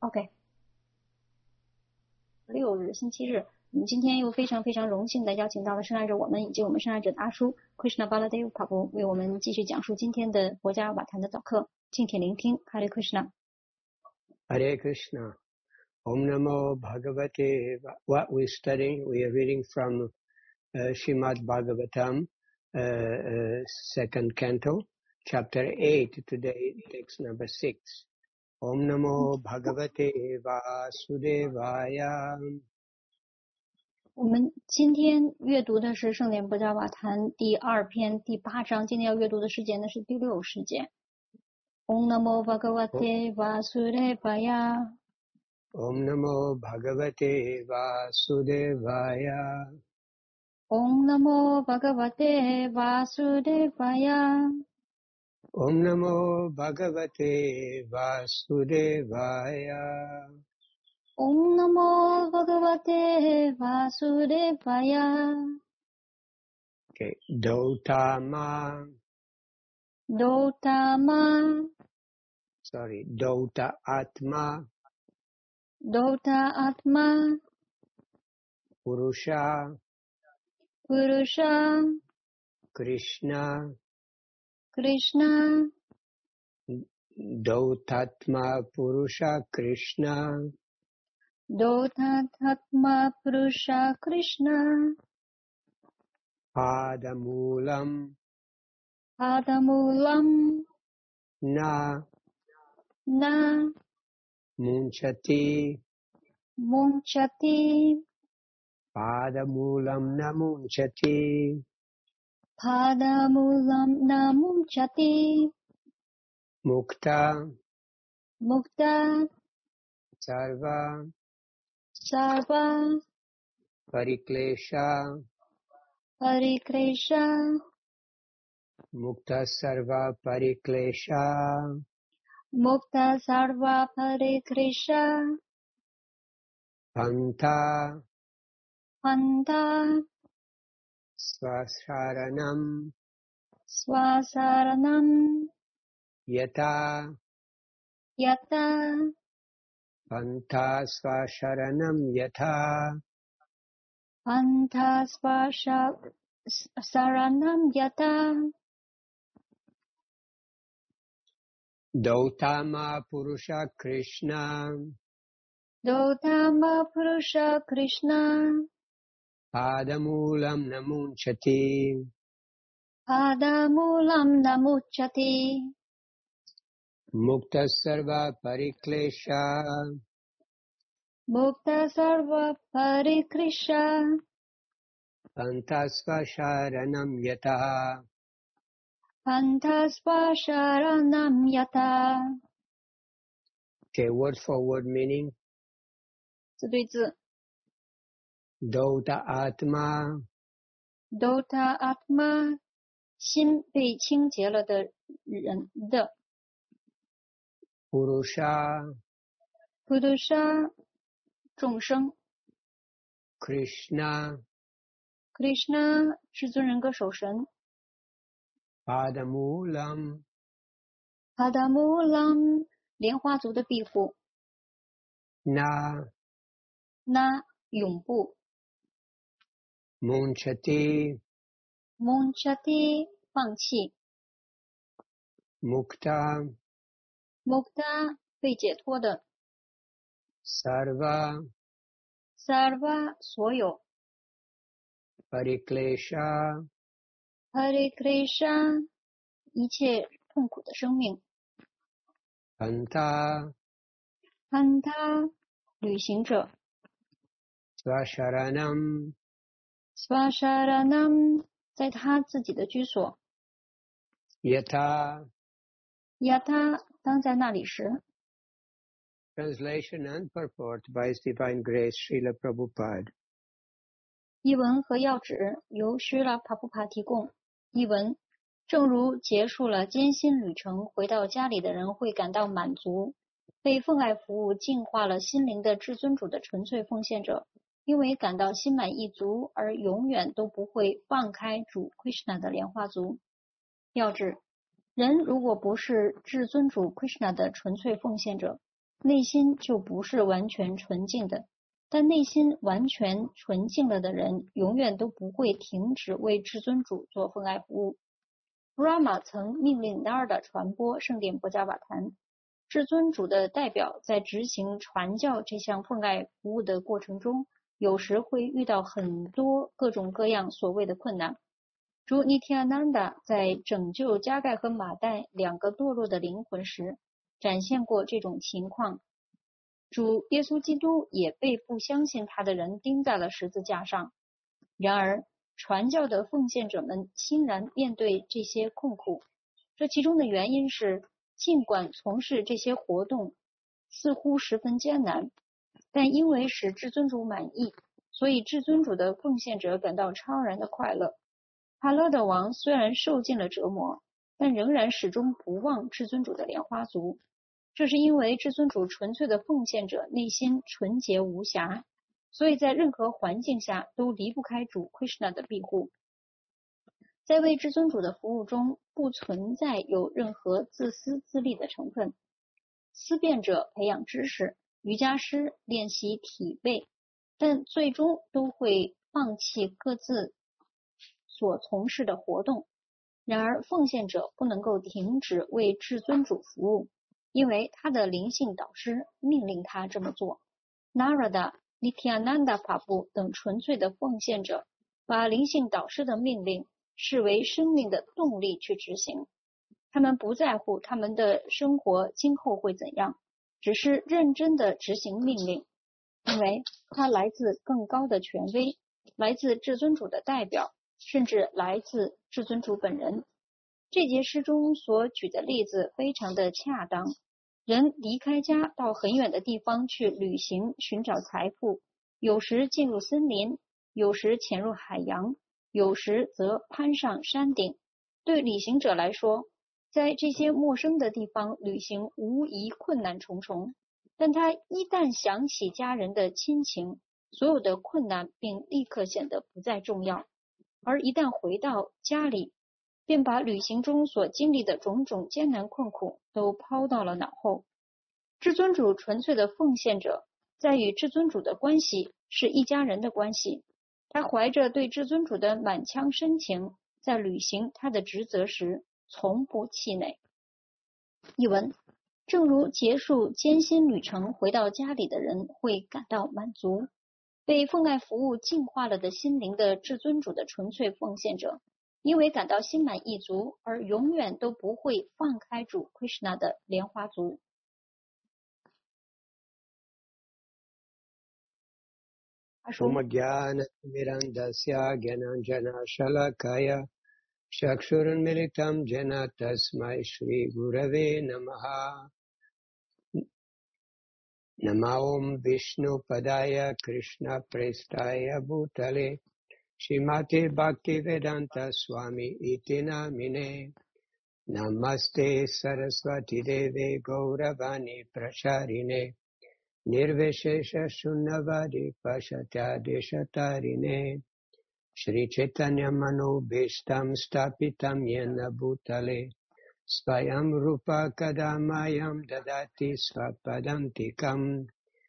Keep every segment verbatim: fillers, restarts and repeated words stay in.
OK， 六日星期日，我们今天又非常非常荣幸的邀请到了圣爱者我们以及我们圣爱者的阿叔 Krishna Baladev Prabhu 为我们继续讲述今天的佛家瓦坛的早课，敬请聆听。Hare Krishna。 Hare Krishna. Om Namo Bhagavate. What we're studying, we are reading from uh, Srimad Bhagavatam, uh, uh, second canto, chapter eight. Today, text number six. Om Namo Bhagavate Vasudevaya. 我们今天阅读的是圣典佛家瓦坛第二篇第八章，今天要阅读的事件呢是第六事件。Om Namo Bhagavate Vasudevaya. Om Namo Bhagavate Vasudevaya. Om Namo Bhagavate Vasudevaya. Om Namo Bhagavate Vasudevaya. Om Namo Bhagavate Vasudevaya. Okay, Dotama. Dotama. Sorry, Dota Atma. Dota Atma. Purusha. Purusha. Krishna. Krishna. Dotatma Purusha Krishna. Dotatma Purusha Krishna. Padamulam. Padamulam. Na. Na. Munchati. Munchati. Padamulam na munchati. Padamulam na munchati. Mukta. Mukta. Sarva. Sarva. Pariklesha. Pariklesha. Mukta Sarva Pariklesha. Mukta Sarva Pariklesha. Panta. Panta. Swasaranam. Swasaranam. Yata. Yata. Panta Swasaranam Yata. Panta Swasaranam Yata. Dotama Purusha Krishna. Dotama Purusha Krishna. Padamulam namunchati. Padamulam namuchati. Mukta Sarva Pariklesha. Mukta Sarva Pariklesha. Pantasva Sharanam Yata. Pantasva Sharanam Yata. Okay, word for word meaning. 字对字 Dota Atma. Dota Atma. 心被清洁了的人的 Purusha. Purusha. 众生 Krishna. Krishna. 至尊人格守神 Padamulam. Padamulam. 莲花族的庇护 Na. Na. 永不 Munchati. Munchati. 放弃 Mukta. Mukta. 被解脱的 Sarva. Sarva. 所有 Pariklesha. Pariklesha. 一切痛苦的生命 Panta. Panta. 旅行者 Swasharanam. Swasharanam. 在他自己的居所 Yata. Yata. 当在那里时 Translation and purport by His Divine Grace Srila Prabhupada. 译文和要旨由施拉帕布帕提供。译文：正如结束了艰辛旅程，回到家里的人会感到满足。被奉爱服务净化了心灵的至尊主的纯粹奉献者，因为感到心满意足而永远都不会放开主 Krishna 的莲花足。要旨：人如果不是至尊主 Krishna 的纯粹奉献者， 内心就不是完全纯净的。但内心完全纯净了的人，永远都不会停止为至尊主做奉爱服务。Brahma 曾命令 Narada 传播圣典波伽瓦坛。至尊主的代表在执行传教这项奉爱服务的过程中，有时会遇到很多各种各样所谓的困难。如 Nityananda 在拯救加盖和马代两个堕落的灵魂时，展现过这种情况。主耶稣基督也被不相信他的人钉在了十字架上。然而，传教的奉献者们欣然面对这些困苦。这其中的原因是，尽管从事这些活动似乎十分艰难，但因为使至尊主满意，所以至尊主的奉献者感到超然的快乐。帕勒德王虽然受尽了折磨，但仍然始终不忘至尊主的莲花足。这是因为至尊主纯粹的奉献者内心纯洁无瑕，所以在任何环境下都离不开主 Krishna 的庇护。在为至尊主的服务中，不存在有任何自私自利的成分。思辨者培养知识，瑜伽师练习体位，但最终都会放弃各自所从事的活动。然而，奉献者不能够停止为至尊主服务，因为他的灵性导师命令他这么做。Narada、Nityananda Prabhu 等纯粹的奉献者把灵性导师的命令视为生命的动力去执行。他们不在乎他们的生活今后会怎样，只是认真的执行命令，因为它来自更高的权威，来自至尊主的代表，甚至来自至尊主本人。这节诗中所举的例子非常的恰当。人离开家到很远的地方去旅行，寻找财富，有时进入森林，有时潜入海洋，有时则攀上山顶。对旅行者来说，在这些陌生的地方旅行无疑困难重重，但他一旦想起家人的亲情，所有的困难并立刻显得不再重要。而一旦回到家里，便把旅行中所经历的种种艰难困苦都抛到了脑后。至尊主纯粹的奉献者在与至尊主的关系是一家人的关系，他怀着对至尊主的满腔深情，在履行他的职责时从不气馁。译文：正如结束艰辛旅程回到家里的人会感到满足，被奉爱服务净化了的心灵的至尊主的纯粹奉献者，因为感到心满意足而永远都不会放开主 Krishna 的莲花足。 Omagyanatimirandasya Gyananjana Shalakaya Chakshurunmilitam Jena Tasmai Shri Gurave Namaha Namaom Vishnu Padaya Krishna Prestaya Bhutale Shrimate Bhaktivedanta Swami Iti Namine Namaste Saraswati Deve Gauravani Pracharine Nirvishesha Shunnavadi Pashatya Deshatarine Shri Chaitanya Mano Bhishtam Stapitam Yena Bhutale Svayam Rupa Kadamayam Dadati Svapadantikam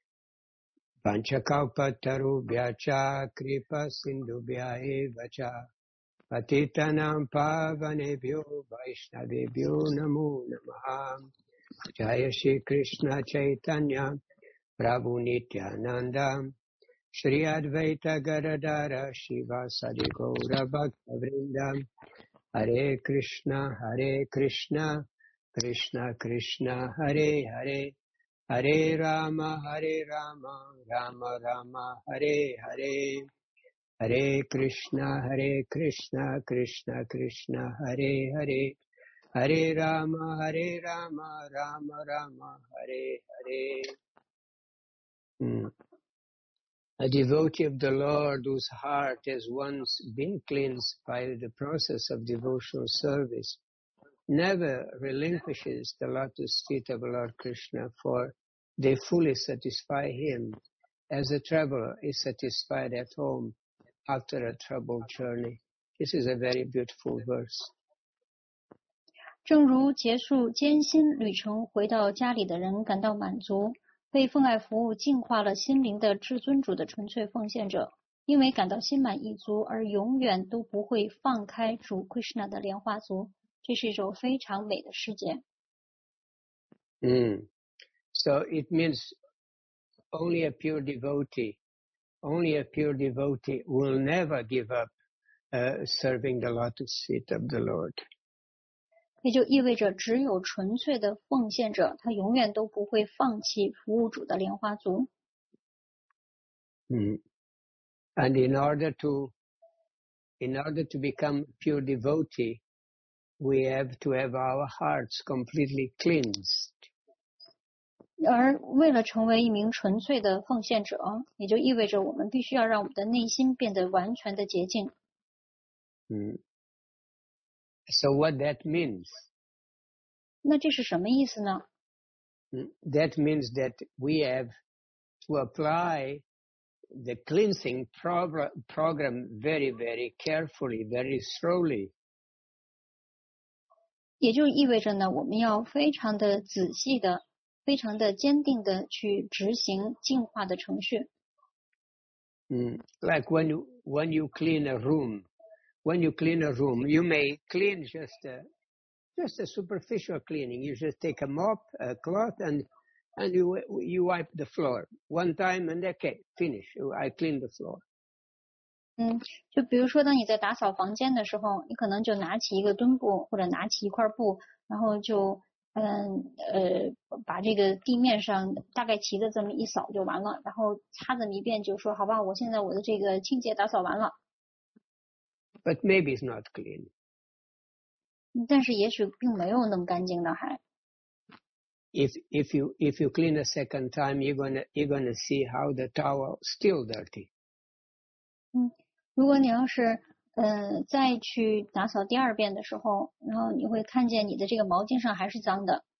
Panchakalpatarubhyacha Kripa Sindhubhya Evacha Patitanam Pavanebhyo Vaishnavebhyo Namo Namaha Jaya Shri Krishna Chaitanya Prabhu Nityananda Shri Advaita Gadadara Shiva Sadi Gaura Bhakta Vrinda Hare Krishna Hare Krishna Krishna Krishna Hare Hare Hare Rama Hare Rama Rama Rama Hare Hare Hare Krishna Hare Krishna Krishna Krishna Hare Hare Hare Rama Hare Rama Rama Rama Hare Hare. Hmm. A devotee of the Lord whose heart has once been cleansed by the process of devotional service never relinquishes the lotus feet of Lord Krishna, for they fully satisfy him, as a traveler is satisfied at home after a troubled journey. This is a very beautiful verse. 正如结束艰辛旅程回到家里的人感到满足，被奉爱服务净化了心灵的至尊主的纯粹奉献者，因为感到心满意足而永远都不会放开主 Krishna 的莲花足。这是一首非常美的诗节。 Mm. So it means only a pure devotee, only a pure devotee will never give up uh, serving the lotus feet of the Lord. 也就意味着只有纯粹的奉献者，他永远都不会放弃服务主的莲花足。 Mm. And in order to, in order to become pure devotee, we have to have our hearts completely cleansed. 而为了成为一名纯粹的奉献者，也就意味着我们必须要让我们的内心变得完全的洁净。 Mm. So what that means? 那这是什么意思呢？ Mm. That means that we have to apply the cleansing progr program very, very carefully, very slowly. 也就意味着呢，我们要非常的仔细的、非常的坚定的去执行净化的程序。 Mm. Like when you when you clean a room, when you clean a room, you may clean just a just a superficial cleaning. You just take a mop, a cloth, and and you you wipe the floor one time, and okay, finish. I clean the floor. 嗯，就比如说，当你在打扫房间的时候，你可能就拿起一个墩布或者拿起一块布，然后就嗯呃把这个地面上大概齐的这么一扫就完了，然后擦这么一遍，就说好吧，我现在我的这个清洁打扫完了。 But maybe it's not clean. 但是也许并没有那么干净的还。 If if you if you clean a second time, you're gonna you're gonna see how the towel still dirty. 嗯，如果你要是呃再去打扫第二遍的时候，然后你会看见你的这个毛巾上还是脏的。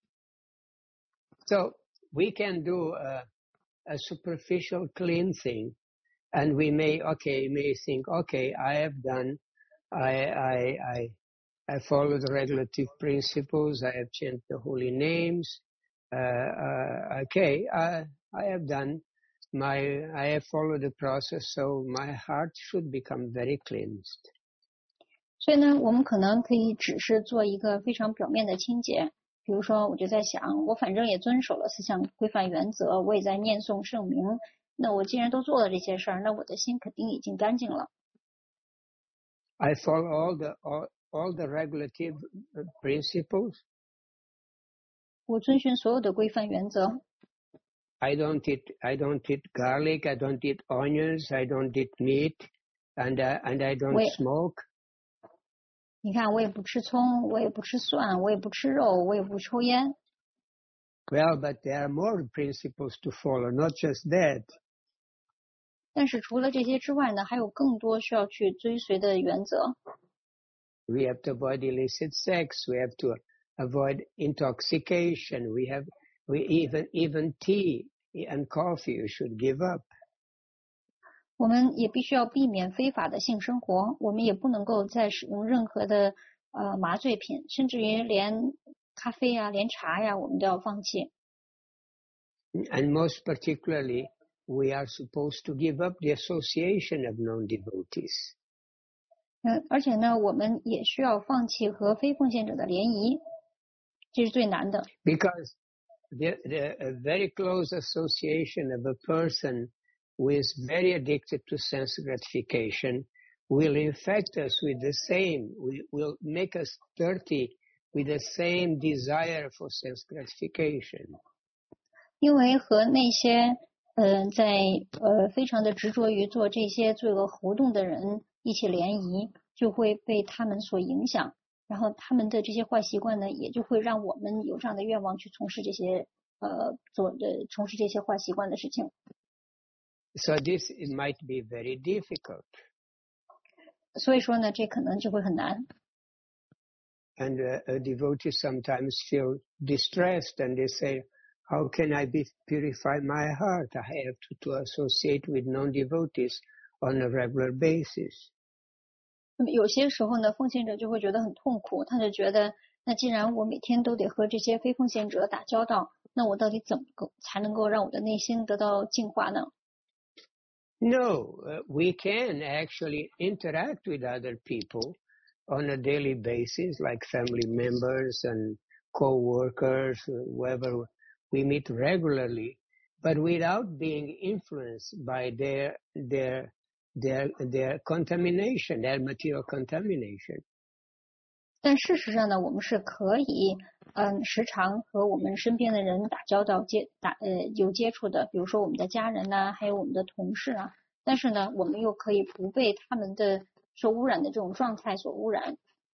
So we can do a, a superficial cleansing, and we may okay may think okay I have done, I I I I followed the regulative principles, I have chanted the holy names, uh, uh, okay I I have done. My, I have followed the process, so my heart should become very cleansed. 所以呢，我们可能可以只是做一个非常表面的清洁。比如说，我就在想，我反正也遵守了四项规范原则，我也在念诵圣名。那我既然都做了这些事儿，那我的心肯定已经干净了。 I follow all the all, all the regulative principles. 我遵循所有的规范原则。 I don't eat, I don't eat garlic, I don't eat onions, I don't eat meat, and uh, and I don't smoke. 你看，我也不吃葱，我也不吃蒜，我也不吃肉，我也不抽烟。 Well, but there are more principles to follow, not just that. 但是除了这些之外呢，还有更多需要去追随的原则。 We have to avoid illicit sex. We have to avoid intoxication. We have, we even even tea and coffee you should give up. 我们也必须要避免非法的性生活，我们也不能够再使用任何的呃麻醉品，甚至于连咖啡呀、连茶呀，我们都要放弃。 And most particularly, we are supposed to give up the association of non-devotees. 嗯，而且呢，我们也需要放弃和非奉献者的联谊，这是最难的。 Because the, the a very close association of a person who is very addicted to sense gratification will infect us with the same, will make us dirty with the same desire for sense gratification. 因为和那些呃在呃非常的执着于做这些罪恶活动的人一起联谊，就会被他们所影响，然后他们的这些坏习惯呢，也就会让我们有这样的愿望去从事这些呃做的从事这些坏习惯的事情。 So this it might be very difficult. 所以说呢，这可能就会很难。 And uh, a devotee sometimes feel distressed, and they say, "How can I be purify my heart? I have to, to associate with non-devotees on a regular basis." 那么有些时候呢，奉献者就会觉得很痛苦，他就觉得那既然我每天都得和这些非奉献者打交道，那我到底怎么够才能够让我的内心得到净化呢？ No, uh, we can actually interact with other people on a daily basis, like family members and co-workers, whoever we meet regularly, but without being influenced by their their their their contamination, their material contamination. 但事实上呢，我们是可以，嗯，时常和我们身边的人打交道、接打呃有接触的，比如说我们的家人呐、啊，还有我们的同事啊。但是呢，我们又可以不被他们的受污染的这种状态所污染。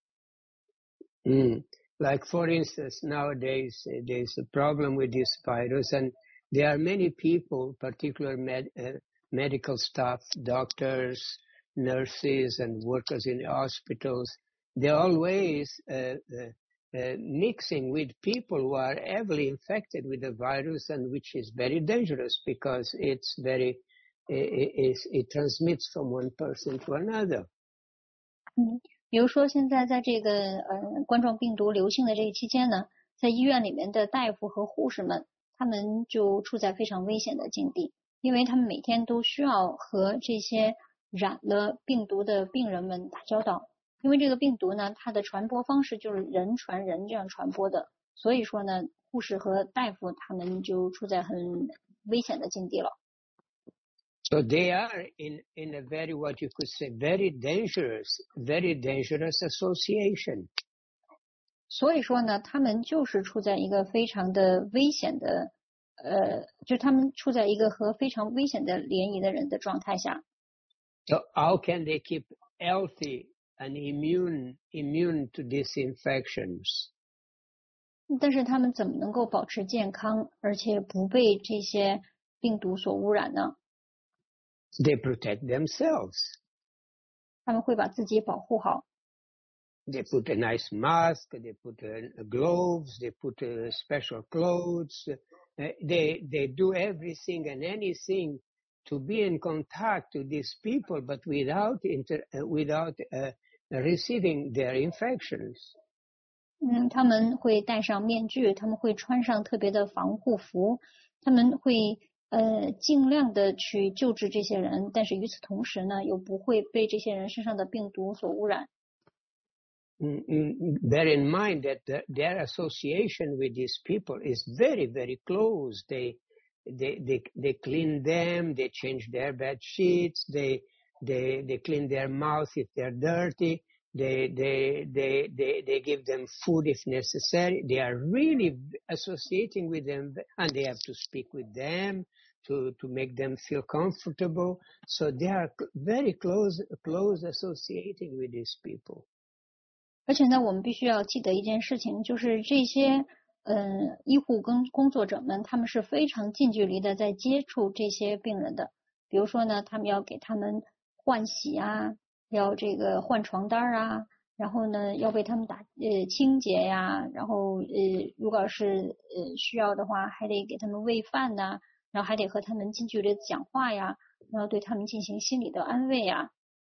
Mm. Like for instance, nowadays uh, there's a problem with this virus, and there are many people, particular med, uh, medical staff, doctors, nurses, and workers in hospitals. They're always uh, uh, uh, mixing with people who are heavily infected with the virus, and which is very dangerous because it's very it, it, it transmits from one person to another. 嗯，比如说现在在这个呃冠状病毒流行的这个期间呢，在医院里面的大夫和护士们，他们就处在非常危险的境地，因为他们每天都需要和这些染了病毒的病人们打交道。因为这个病毒呢，它的传播方式就是人传人这样传播的，所以说呢，护士和大夫他们就处在很危险的境地了。 So they are in, in a very, what you could say, very dangerous, very dangerous association. 所以说呢，他们就是处在一个非常的危险的，呃，就他们处在一个和非常危险的联谊的人的状态下。 So how can they keep healthy and immune, immune to these infections? 但是他们怎么能够保持健康，而且不被这些病毒所污染呢？ They protect themselves. 他们会把自己保护好。 They put a nice mask, they put uh, gloves, they put uh, special clothes. Uh, they they do everything and anything to be in contact with these people, but without inter, uh, without uh, receiving their infections. 嗯，他们会戴上面具，他们会穿上特别的防护服，他们会呃尽量的去救治这些人，但是与此同时呢，又不会被这些人身上的病毒所污染。 Mm-hmm. Bear in mind that the, their association with these people is very, very close. They, they, they, they clean them. They change their bed sheets. They, they, they clean their mouth if they're dirty. They, they, they, they, they give them food if necessary. They are really associating with them, and they have to speak with them to, to make them feel comfortable. So they are very close, close associating with these people. 而且呢，我们必须要记得一件事情，就是这些嗯、呃、医护跟工作者们，他们是非常近距离的在接触这些病人的。比如说呢，他们要给他们换洗啊，要这个换床单啊，然后呢要为他们打呃清洁呀，然后呃如果是呃需要的话，还得给他们喂饭呐，然后还得和他们近距离的讲话呀，然后对他们进行心理的安慰呀。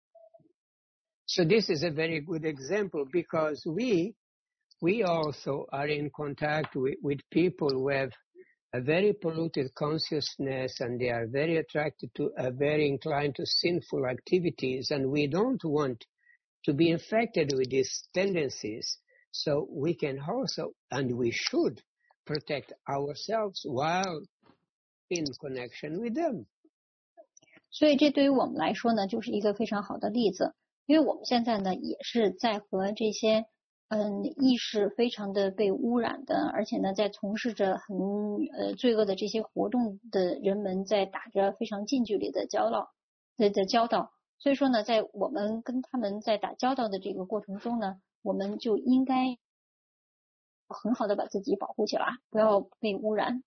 So this is a very good example because we we also are in contact with, with people who have a very polluted consciousness, and they are very attracted to, uh, very inclined to sinful activities, and we don't want to be infected with these tendencies. So we can also, and we should, protect ourselves while in connection with them. 所以这对于我们来说呢，就是一个非常好的例子。因为我们现在呢，也是在和这些嗯意识非常的被污染的，而且呢，在从事着很呃罪恶的这些活动的人们，在打着非常近距离的交道的的交道。所以说呢，在我们跟他们在打交道的这个过程中呢，我们就应该很好的把自己保护起来，不要被污染。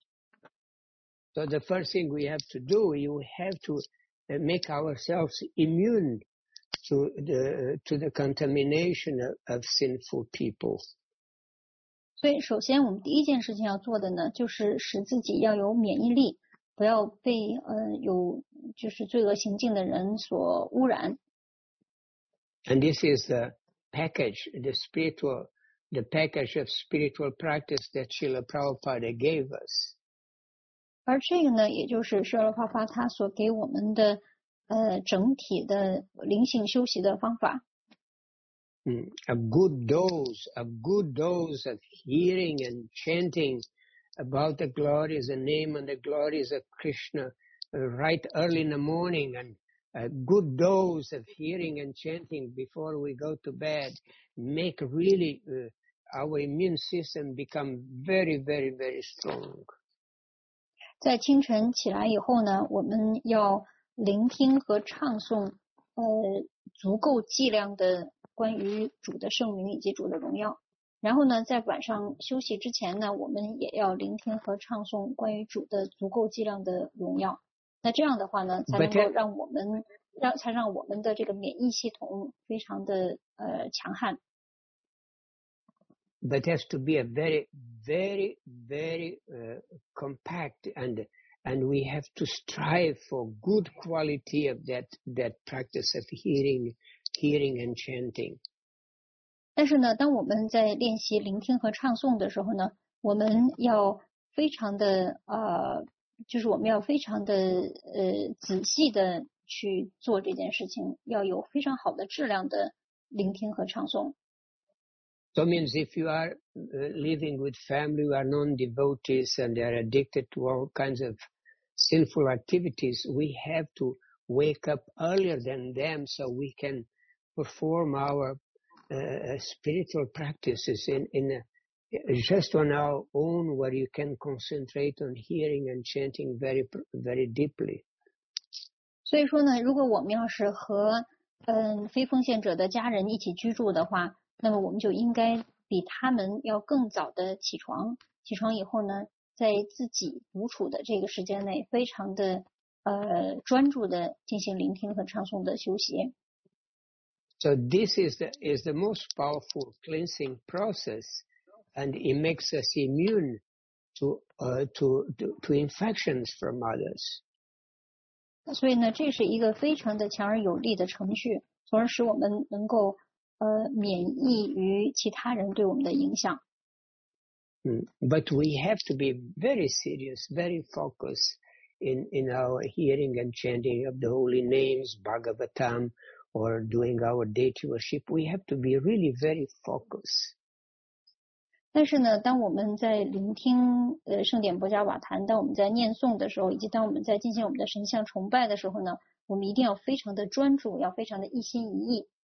So the first thing we have to do, you have to make ourselves immune to the to the contamination of, of sinful people. 所以首先我们第一件事情要做的呢，就是使自己要有免疫力，不要被呃有就是罪恶行径的人所污染。 And this is the package, the spiritual the package of spiritual practice that Srila Prabhupada gave us. 而这个呢，也就是舍罗帕帕他所给我们的呃整体的灵性修习的方法。 Mm. A good dose, a good dose of hearing and chanting about the glories, the name and the glories of Krishna, uh, right early in the morning, and a good dose of hearing and chanting before we go to bed, make really uh, our immune system become very, very, very strong. 在清晨起来以后呢，我们要聆听和唱诵呃足够剂量的关于主的圣名以及主的荣耀。然后呢，在晚上休息之前呢，我们也要聆听和唱诵关于主的足够剂量的荣耀。那这样的话呢，才能够让我们让才让我们的这个免疫系统非常的呃强悍。 But has to be a very, very, very uh, compact, and and we have to strive for good quality of that that practice of hearing, hearing and chanting. 但是呢，当我们在练习聆听和唱诵的时候呢，我们要非常的呃，就是我们要非常的呃仔细的去做这件事情，要有非常好的质量的聆听和唱诵。 So it means if you are uh, living with family who are non-devotees and they are addicted to all kinds of sinful activities, we have to wake up earlier than them so we can perform our uh, spiritual practices in, in a, just on our own, where you can concentrate on hearing and chanting very, very deeply. 所以说呢，如果我们要是和嗯非奉献者的家人一起居住的话，那么我们就应该比他们要更早的起床。起床以后呢，在自己独处的这个时间内，非常的呃专注的进行聆听和唱诵的修习。 So this is the is the most powerful cleansing process, and it makes us immune to uh, to, to to infections from others. 所以呢，这是一个非常的强而有力的程序，从而使我们能够呃免疫于其他人对我们的影响。 Mm. But we have to be very serious, very focused in, in our hearing and chanting of the holy names, Bhagavatam, or doing our deity worship. We have to be really very focused. 但是呢，当我们在聆听呃圣典博伽瓦坛，当我们在念诵的时候，以及当我们在进行我们的神像崇拜的时候呢，我们一定要非常的专注，要非常的一心一意。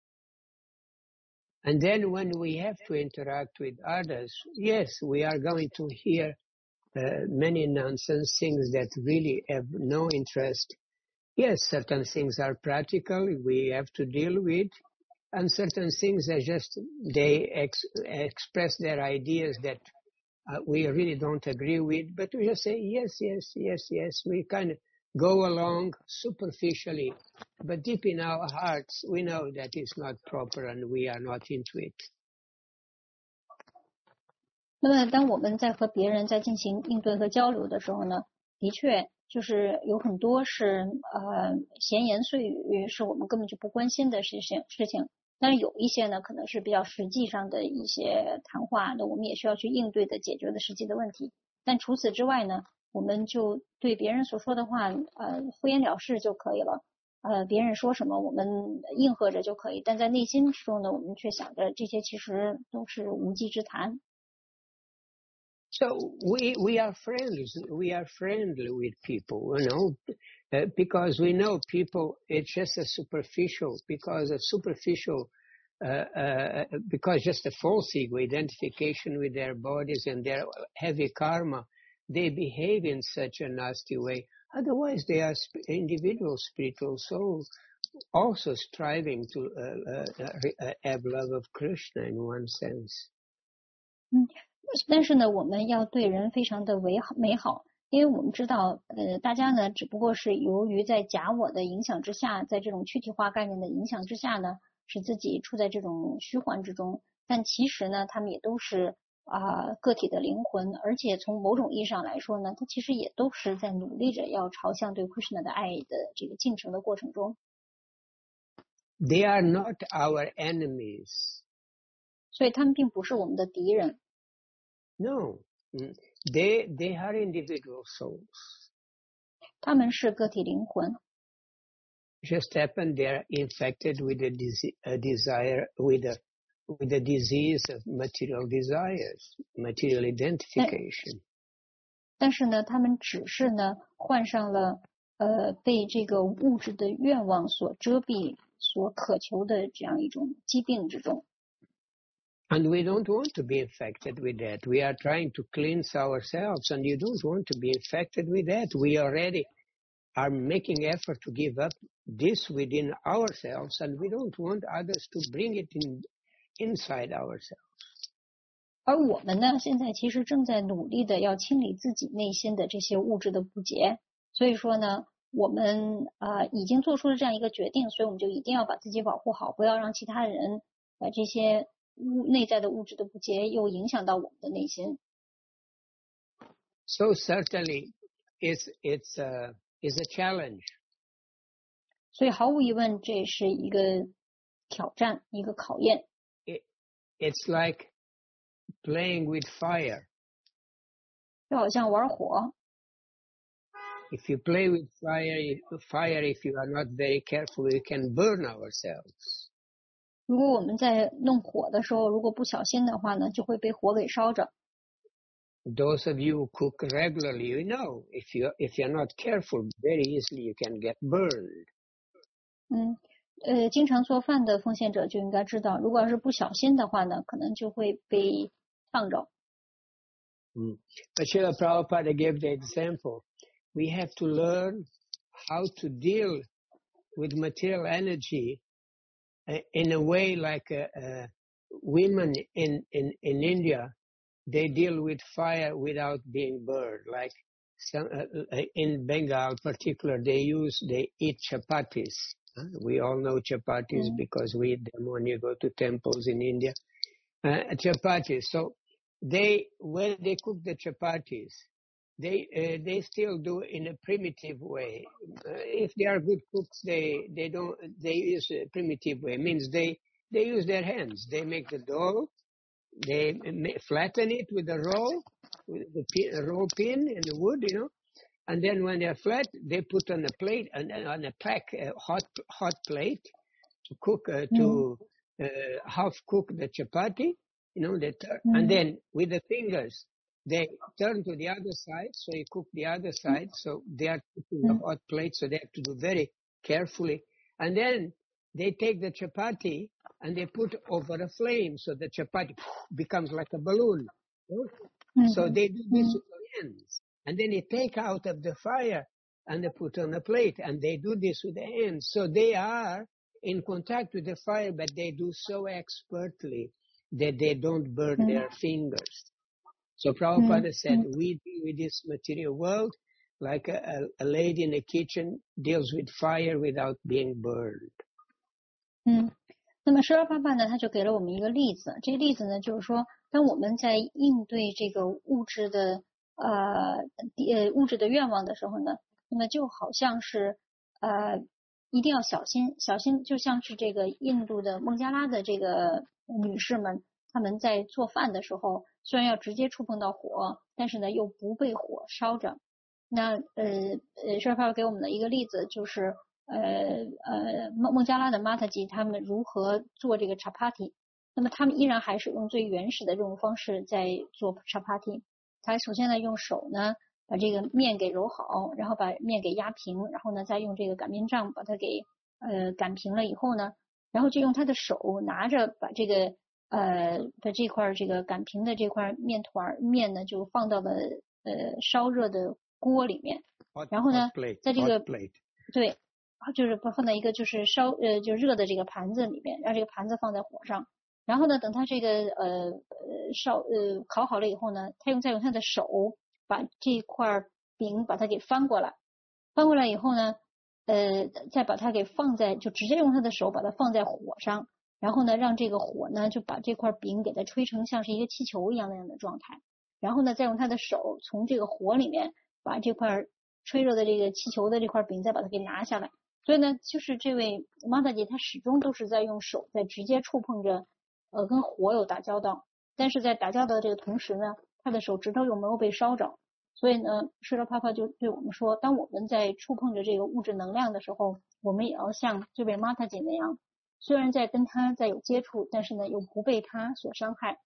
And then when we have to interact with others, yes, we are going to hear uh, many nonsense things that really have no interest. Yes, certain things are practical, we have to deal with, and certain things are just, they ex express their ideas that uh, we really don't agree with, but we just say, yes, yes, yes, yes. We kind of go along superficially, but deep in our hearts, we know that it's not proper and we are not into it. 那么，当我们在和别人在进行应对和交流的时候呢，的确就是有很多是呃闲言碎语，是我们根本就不关心的事情事情。但是有一些呢，可能是比较实际上的一些谈话，那我们也需要去应对的、解决的实际的问题。但除此之外呢，我们就对别人所说的话，呃，敷衍了事就可以了。呃，别人说什么，我们应和着就可以。但在内心之中呢，我们却想着这些其实都是无稽之谈。 So we we are friends. We are friendly with people, you know, uh, because we know people. It's just a superficial, because a superficial, uh, uh, because just a false ego identification with their bodies and their heavy karma, they behave in such a nasty way. Otherwise, they are sp- individual spiritual souls, also striving to uh, uh, uh, have love of Krishna in one sense. 嗯。但是呢，我们要对人非常的美好美好，因为我们知道，呃，大家呢只不过是由于在假我的影响之下，在这种躯体化概念的影响之下呢，使自己处在这种虚幻之中。但其实呢，他们也都是啊、呃、个体的灵魂，而且从某种意义上来说呢，他其实也都是在努力着要朝向对 Krishna 的爱的这个进程的过程中。 They are not our enemies. 所以他们并不是我们的敌人。 No, they they are individual souls. 他们是个体灵魂。 Just happen they are infected with a, desi- a desire, with a with the disease of material desires, material identification. 但是呢，他们只是呢患上了呃被这个物质的愿望所遮蔽、所渴求的这样一种疾病之中。 And we don't want to be infected with that. We are trying to cleanse ourselves, and you don't want to be infected with that. We already are making effort to give up this within ourselves, and we don't want others to bring it in inside ourselves. 而我们呢，现在其实正在努力的要清理自己内心的这些物质的不洁。所以说呢，我们啊、呃、已经做出了这样一个决定，所以我们就一定要把自己保护好，不要让其他人把这些物内在的物质的不洁又影响到我们的内心。 So certainly, it's it's a it's a challenge. 所以毫无疑问，这是一个挑战，一个考验。 It, it's like playing with fire. 就好像玩火。 If you play with fire, fire, if you are not very careful, we can burn ourselves. 如果我们在弄火的时候，如果不小心的话呢，就会被火给烧着。 Those of you who cook regularly, you know, if you if you're not careful, very easily you can get burned. 嗯，呃，经常做饭的奉献者就应该知道，如果要是不小心的话呢，可能就会被烫着。 Mm. But Srila Prabhupada gave the example. We have to learn how to deal with material energy uh, in a way like uh, uh, women in, in, in India, they deal with fire without being burned. Like some, uh, in Bengal particular, they use, they eat chapatis. Huh? We all know chapatis mm. because we eat them when you go to temples in India. Uh, chapatis. So they, when they cook the chapatis, they uh, they still do in a primitive way. Uh, if they are good cooks, they they don't they use a primitive way. It means they they use their hands. They make the dough, they flatten it with a roll, with the pin, a roll pin in the wood, you know, and then when they're flat, they put on a plate and on a pack a hot hot plate to cook uh, to uh, half cook the chapati, you know, that, mm. and then with the fingers. They turn to the other side, so you cook the other side. So they are cooking mm. a hot plate, so they have to do very carefully. And then they take the chapati and they put over a flame, so the chapati becomes like a balloon. Mm-hmm. So they do this with their hands. And then they take out of the fire and they put on a plate, and they do this with their hands. So they are in contact with the fire, but they do so expertly that they don't burn mm. their fingers. So Prabhupada mm. said, we deal with this material world like a, a lady in a kitchen deals with fire without being burned. 嗯，那么十二爸爸呢，他就给了我们一个例子。这个例子呢，就是说，当我们在应对这个物质的呃呃物质的愿望的时候呢，那么就好像是呃一定要小心，小心就像是这个印度的孟加拉的这个女士们，她们在做饭的时候。虽然要直接触碰到火，但是呢又不被火烧着。那呃呃，舍帕给我们的一个例子就是，呃呃孟孟加拉的玛塔吉他们如何做这个 chapati。那么他们依然还是用最原始的这种方式在做 chapati。他首先呢用手呢把这个面给揉好，然后把面给压平，然后呢再用这个擀面杖把它给呃擀平了以后呢，然后就用他的手拿着把这个。呃，把这块这个擀平的这块面团面呢，就放到了呃烧热的锅里面，然后呢，在这个对，就是放在一个就是烧呃就热的这个盘子里面，让这个盘子放在火上，然后呢，等它这个呃呃烧呃烤好了以后呢，他用再用他的手把这块饼把它给翻过来，翻过来以后呢，呃再把它给放在就直接用他的手把它放在火上。然后呢，让这个火呢就把这块饼给它吹成像是一个气球一样那样的状态，然后呢，再用他的手从这个火里面把这块吹热的这个气球的这块饼再把它给拿下来。所以呢，就是这位玛塔姐她始终都是在用手在直接触碰着呃跟火有打交道，但是在打交道的这个同时呢，他的手指头又没有被烧着，所以呢，释迦帕帕就对我们说，当我们在触碰着这个物质能量的时候，我们也要像这位玛塔姐那样，虽然在跟他在有接触，但是呢又不被他所伤害。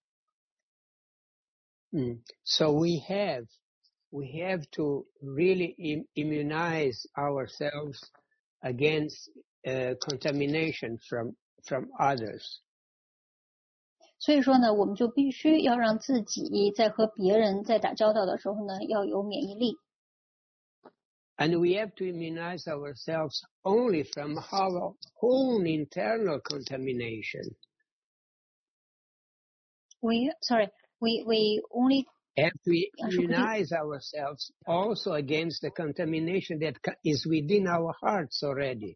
Mm. So we have we have to really im- immunize ourselves against uh, contamination from from others. 所以说呢，我们就必须要让自己在和别人在打交道的时候呢，要有免疫力。 And we have to immunize ourselves only from our own internal contamination. We sorry, we we only Have to 啊是不对 immunize ourselves also against the contamination that ca- is within our hearts already.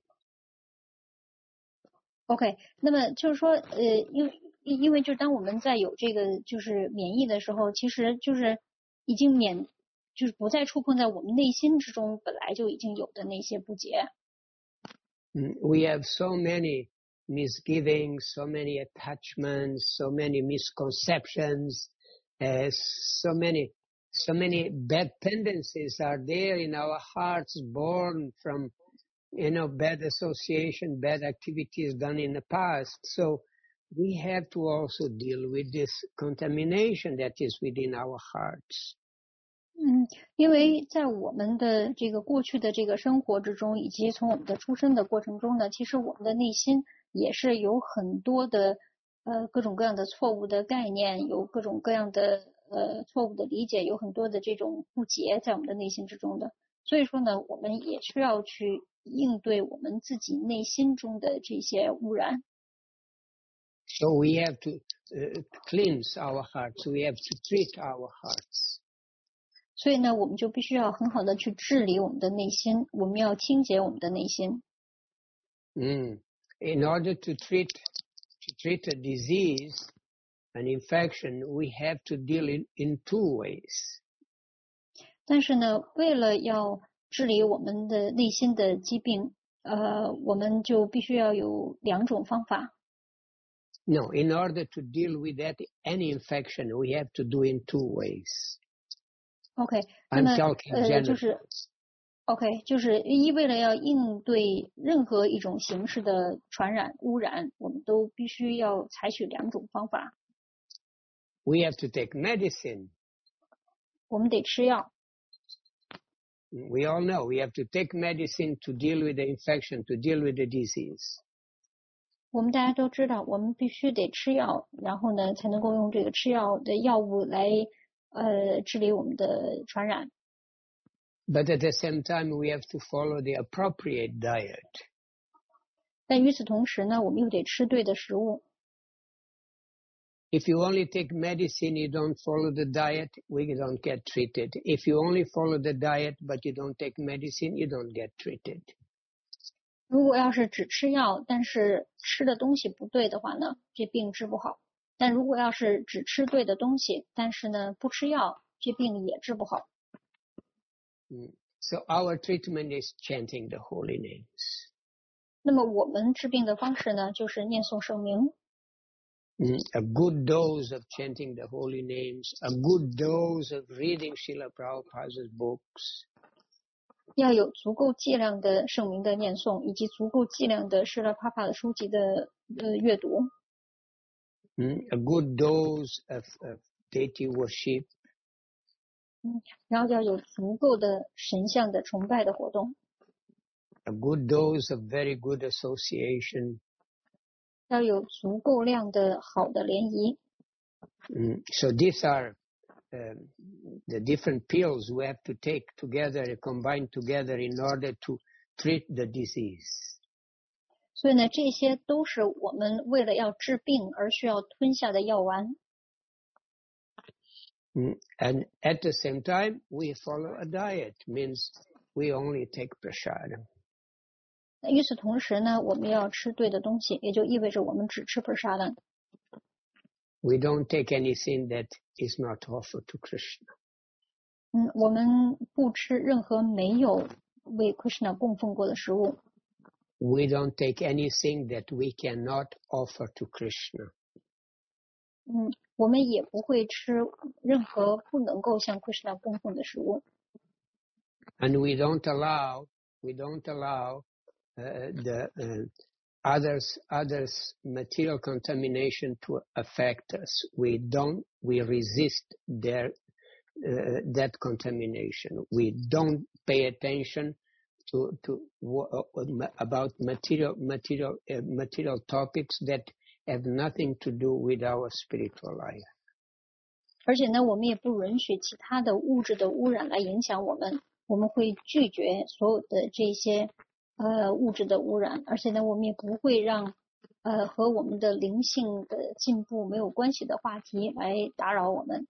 OK。那么就是说，呃，因为因为就是当我们在有这个就是免疫的时候，其实就是已经免就是不再触碰在我们内心之中本来就已经有的那些不洁。 Mm, We have so many misgivings, so many attachments, so many misconceptions, uh, so many, so many bad tendencies are there in our hearts, born from, you know, bad association, bad activities done in the past. So we have to also deal with this contamination that is within our hearts. 嗯，因为在我们的这个过去的这个生活之中，以及从我们的出生的过程中呢，其实我们的内心也是有很多的呃各种各样的错误的概念，有各种各样的呃错误的理解，有很多的这种不洁在我们的内心之中的。所以说呢，我们也需要去应对我们自己内心中的这些污染。 So we have to uh, cleanse our hearts. We have to treat our hearts. 所以呢，我们就必须要很好的去治理我们的内心，我们要清洁我们的内心。 Mm. In order to treat to treat a disease, an infection, we have to deal in, in two ways. 但是呢，为了要治理我们的内心的疾病，呃，我们就必须要有两种方法。 No, in order to deal with that any infection, we have to do in two ways. OK， 那 I'm 么 talking 呃， generally. 就是 OK， 就是一为了要应对任何一种形式的传染污染，我们都必须要采取两种方法。 We have to take medicine. 我们得吃药， We all know we have to take medicine to deal with the infection, to deal with the disease. 我们大家都知道，我们必须得吃药，然后呢，才能够用这个吃药的药物来呃治理我们的传染。 But at the same time, we have to follow the appropriate diet. 但与此同时呢，我们又得吃对的食物。 If you only take medicine, you don't follow the diet, we don't get treated. If you only follow the diet, but you don't take medicine, you don't get treated. 如果要是只吃药，但是吃的东西不对的话呢，这病治不好。但如果要是只吃对的东西，但是呢不吃药，这病也治不好。 Mm. So our treatment is chanting the holy names. 那么我们治病的方式呢，就是念诵圣名。 Mm. A good dose of chanting the holy names, a good dose of reading Srila Prabhupada's books. 要有足够剂量的圣名的念诵，以及足够剂量的施拉帕帕的书籍的呃阅读。 Mm. A good dose of, of deity worship. 然后要有足够的神像的崇拜的活动， A good dose of very good association. 要有足够量的好的联谊。 Mm. So these are um, the different pills we have to take together, combine together in order to treat the disease. 所以呢，这些都是我们为了要治病而需要吞下的药丸。 Mm. And at the same time, we follow a diet, means we only take prasada. 那与此同时呢，我们要吃对的东西，也就意味着我们只吃 prasada。 We don't take anything that is not offered to Krishna. 嗯，我们不吃任何没有为 Krishna 供奉过的食物。 We don't take anything that we cannot offer to Krishna. 嗯，我们也不会吃任何不能够向 Krishna 供奉的食物。 And we don't allow, we don't allow uh, the uh, others, others material contamination to affect us. We don't, we resist their, uh, that contamination. We don't pay attention to, to uh, about material, material, uh, material topics that have nothing to do with our spiritual life. 而且呢，我们也不允许其他的物质的污染来影响我们。我们会拒绝所有的这些呃物质的污染，而且呢，我们也不会让呃和我们的灵性的进步没有关系的话题来打扰我们。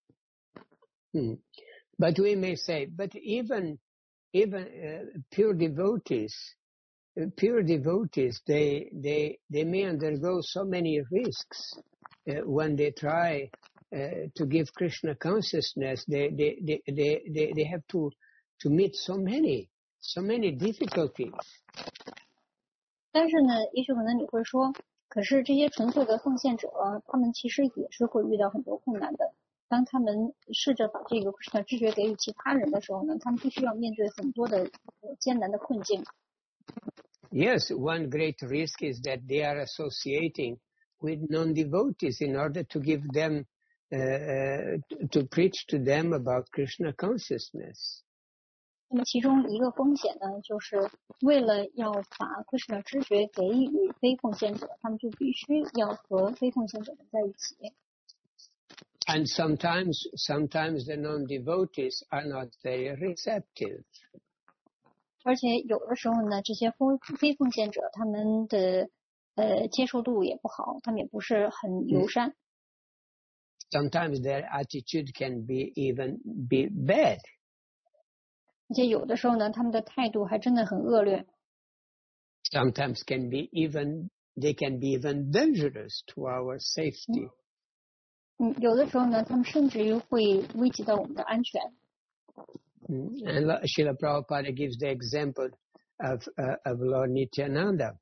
Hmm. But we may say, but even even uh, pure devotees, uh, pure devotees, they they they may undergo so many risks uh, when they try uh, to give Krishna consciousness. They they they they they, they have to to meet so many so many difficulties. 但是呢，也许可能你会说，可是这些纯粹的奉献者，他们其实也是会遇到很多困难的。当他们试着把这个 Krishna 知觉给予其他人的时候呢，他们必须要面对很多的艰难的困境。 Yes, one great risk is that they are associating with non-devotees in order to give them, uh, to preach to them about Krishna consciousness. 那么其中一个风险呢，就是为了要把 Krishna 知觉给予非奉献者，他们就必须要和非奉献者们在一起。 And sometimes, sometimes the non-devotees are not very receptive. 而且有的时候呢，这些非非奉献者他们的呃接受度也不好，他们也不是很友善。 Sometimes their attitude can be even be bad. 而且有的时候呢，他们的态度还真的很恶劣。 Sometimes can be even they can be even dangerous to our safety. 嗯，有的时候呢，他们甚至于会危及到我们的安全。 And Srila Prabhupada gives the example of uh, of Lord Nityananda.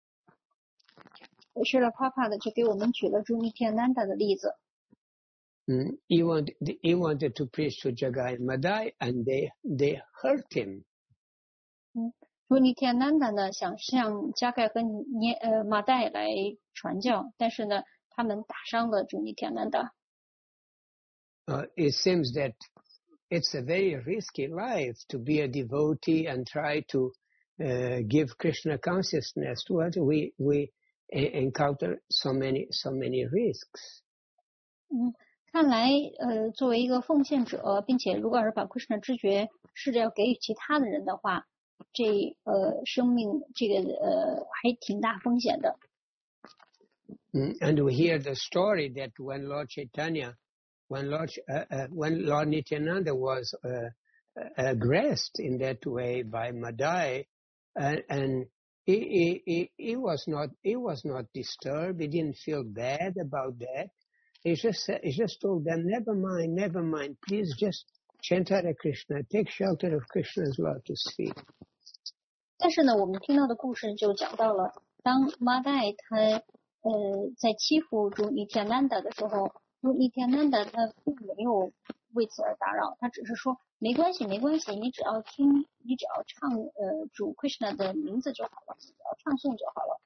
Srila Prabhupada 就给我们举了诸 Nityananda 的例子。 Mm. He wanted he wanted to preach to Jagai Madai, and they they hurt him. 嗯，诸 Nityananda 呢想向加盖和尼呃马代来传教，但是呢，他们打伤了诸 Nityananda。 Uh, it seems that it's a very risky life to be a devotee and try to uh, give Krishna consciousness to us. We we encounter so many so many risks. 嗯。看来，呃，作为一个奉献者，并且如果是把 Krishna 知觉试着要给予其他的人的话，这呃生命这个呃还挺大风险的。 Mm, and we hear the story that when Lord Chaitanya, when Lord uh, uh, when Lord Nityananda was uh, aggressed in that way by Madai, and, and he, he he was not he was not disturbed. He didn't feel bad about that. He just he just told them, never mind, never mind. Please just chant Hare Krishna, take shelter of Krishna's lotus feet. 但是呢，我们听到的故事就讲到了，当马代他呃在欺负诸 Nityananda 的时候，诸 Nityananda 他并没有为此而打扰，他只是说没关系，没关系，你只要听，你只要唱呃主 Krishna 的名字就好了，你只要唱诵就好了。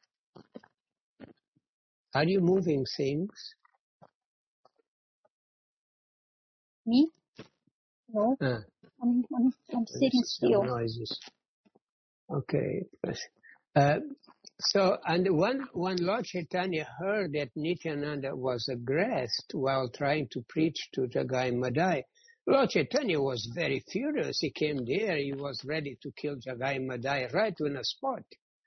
Are you moving things? Me? No. Uh, I'm, I'm, I'm sitting still. Noises. Okay. Uh, so, and when, when Lord Chaitanya heard that Nityananda was aggressed while trying to preach to Jagai Madai, Lord Chaitanya was very furious. He came there. He was ready to kill Jagai Madai right on the spot.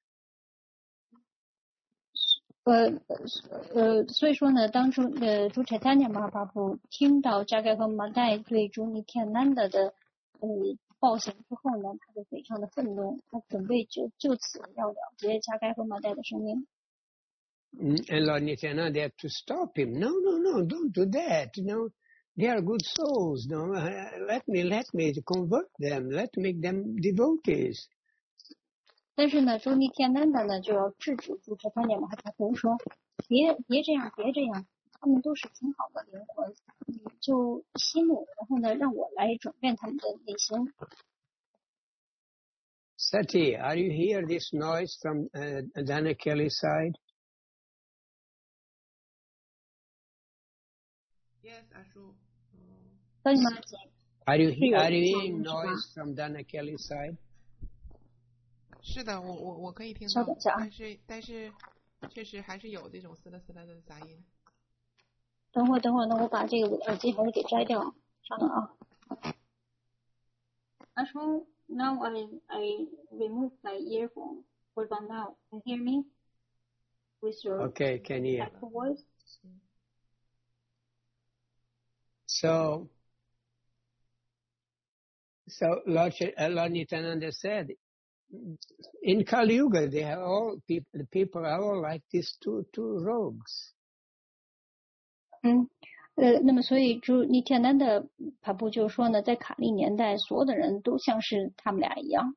呃呃，所以说呢，当初呃朱柴丹尼玛巴布听到加盖和马代对朱尼天南的的呃暴行之后呢，他就非常的愤怒，他准备就就此要了结加盖和马代的生命。 And Lord Nityananda had to stop him. No, no, no, don't do that. You know, they are good souls. No, let me, let me convert them. Let me make them devotees. 但是呢，朱尼天南的呢就要制止朱柴丹尼玛巴布说，别别这样，别这样， 他们都是挺好的灵魂，你就息怒，然后呢，让我来转变他们的内心。 Sati, are you hear this noise from uh, Dana Kelly's side? Yes, 阿叔。 可以吗？ Are you 是有 are you 噪 hearing 音是吧？ noise from Dana Kelly's side? 是的，我我我可以听到， 稍等一下啊， 但是但是确实还是有这种嘶啦嘶啦的杂音。 等会儿等会儿，那我把这个耳机还是给摘掉，稍等啊。阿叔 ，now I I remove my earphone. What about now? Can you hear me? With your Okay, can hear. actual voice? So, so Lord, uh, Lord Nityananda said, in Kali Yuga, they are all people. The people are all like these two two rogues. 嗯，呃，那么所以就尼天南的帕布就说呢，在卡利年代，所有的人都像是他们俩一样。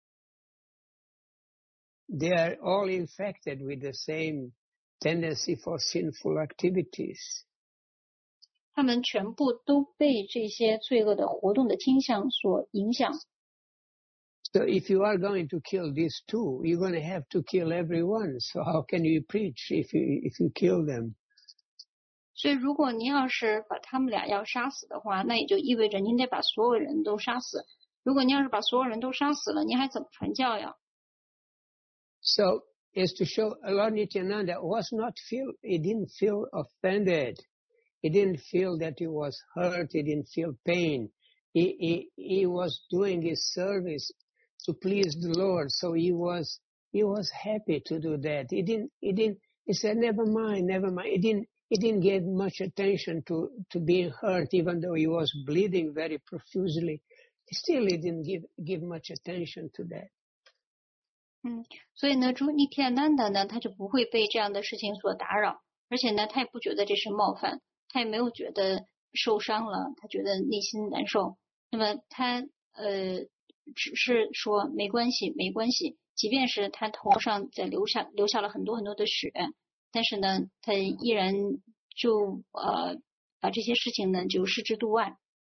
They are all infected with the same tendency for sinful activities. 他们全部都被这些罪恶的活动的倾向所影响。 So if you are going to kill these two, you're going to have to kill everyone. So how can you preach if you if you kill them? 所以如果您要是把他们俩要杀死的话，那也就意味着您得把所有人都杀死。如果您要是把所有人都杀死了，您还怎么传教呀？ So is to show Lord Nityananda was not feel he didn't feel offended. He didn't feel that he was hurt. He didn't feel pain. He he he was doing his service to please the Lord. So he was he was happy to do that. He didn't he didn't he said never mind, never mind. He didn't he didn't give much attention to to being hurt, even though he was bleeding very profusely. Still, he didn't give give much attention to that. 嗯，所以呢，朱尼天南的呢，他就不会被这样的事情所打扰，而且呢，他也不觉得这是冒犯，他也没有觉得受伤了，他觉得内心难受。那么他呃，只是说没关系，没关系，即便是他头上在留下留下了很多很多的血，但是呢，他依然就呃把这些事情呢就视之度外。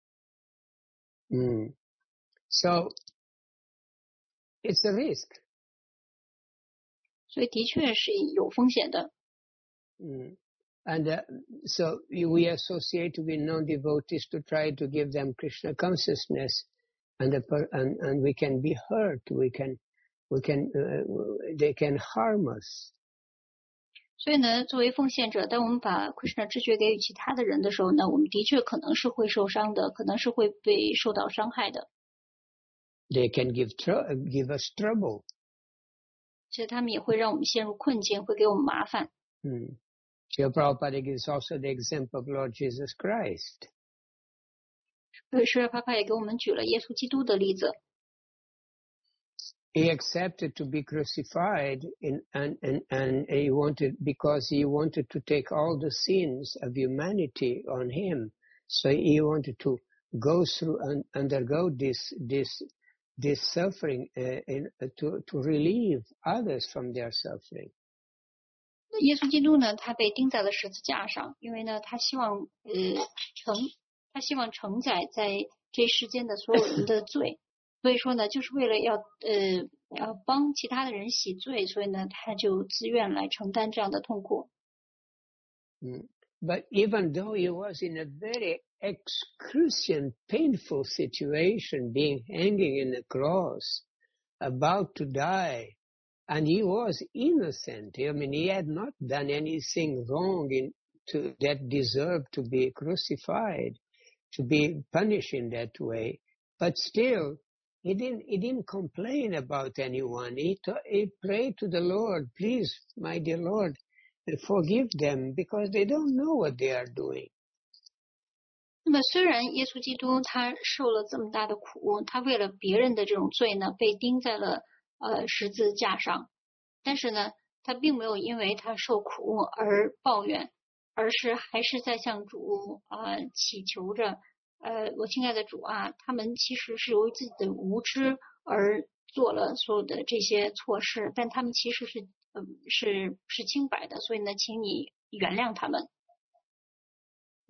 Mm. So it's a risk. 所以的确是有风险的。 Mm. And uh, so we associate with non-devotees to try to give them Krishna consciousness, and the per, and and we can be hurt. We can we can uh, they can harm us. 所以呢，作为奉献者，当我们把 Krishna 知觉给予其他的人的时候呢，我们的确可能是会受伤的，可能是会被受到伤害的。 They can give tr- give us trouble. 所以他们也会让我们陷入困境，会给我们麻烦。 Mm. Srila Prabhupada gives also the example of Lord Jesus Christ. 所以释迦帕帕也给我们举了耶稣基督的例子。 He accepted to be crucified in, and, and, and he wanted, because he wanted to take all the sins of humanity on him. So he wanted to go through and undergo this, this, this suffering uh, in, uh, to, to relieve others from their suffering. 耶稣基督呢，他被钉在了十字架上，因为呢，他希望呃承，他希望承载在这世间的所有人的罪。所以说呢，就是为了要呃要帮其他的人洗罪，所以呢，他就自愿来承担这样的痛苦。 Mm. But even though he was in a very excruciating, painful situation, being hanging in the cross, about to die, and he was innocent. I mean, he had not done anything wrong in, to, that deserved to be crucified, to be punished in that way. But still, he didn't, he didn't complain about anyone. He, t- he prayed to the Lord, please, my dear Lord, forgive them because they don't know what they are doing. 那么虽然耶稣基督他受了这么大的苦，他为了别人的这种罪呢，被钉在了呃十字架上，但是呢，他并没有因为他受苦而抱怨，而是还是在向主啊、呃、祈求着，呃，我亲爱的主啊，他们其实是由于自己的无知而做了所有的这些错事，但他们其实是嗯、呃、是是清白的，所以呢，请你原谅他们。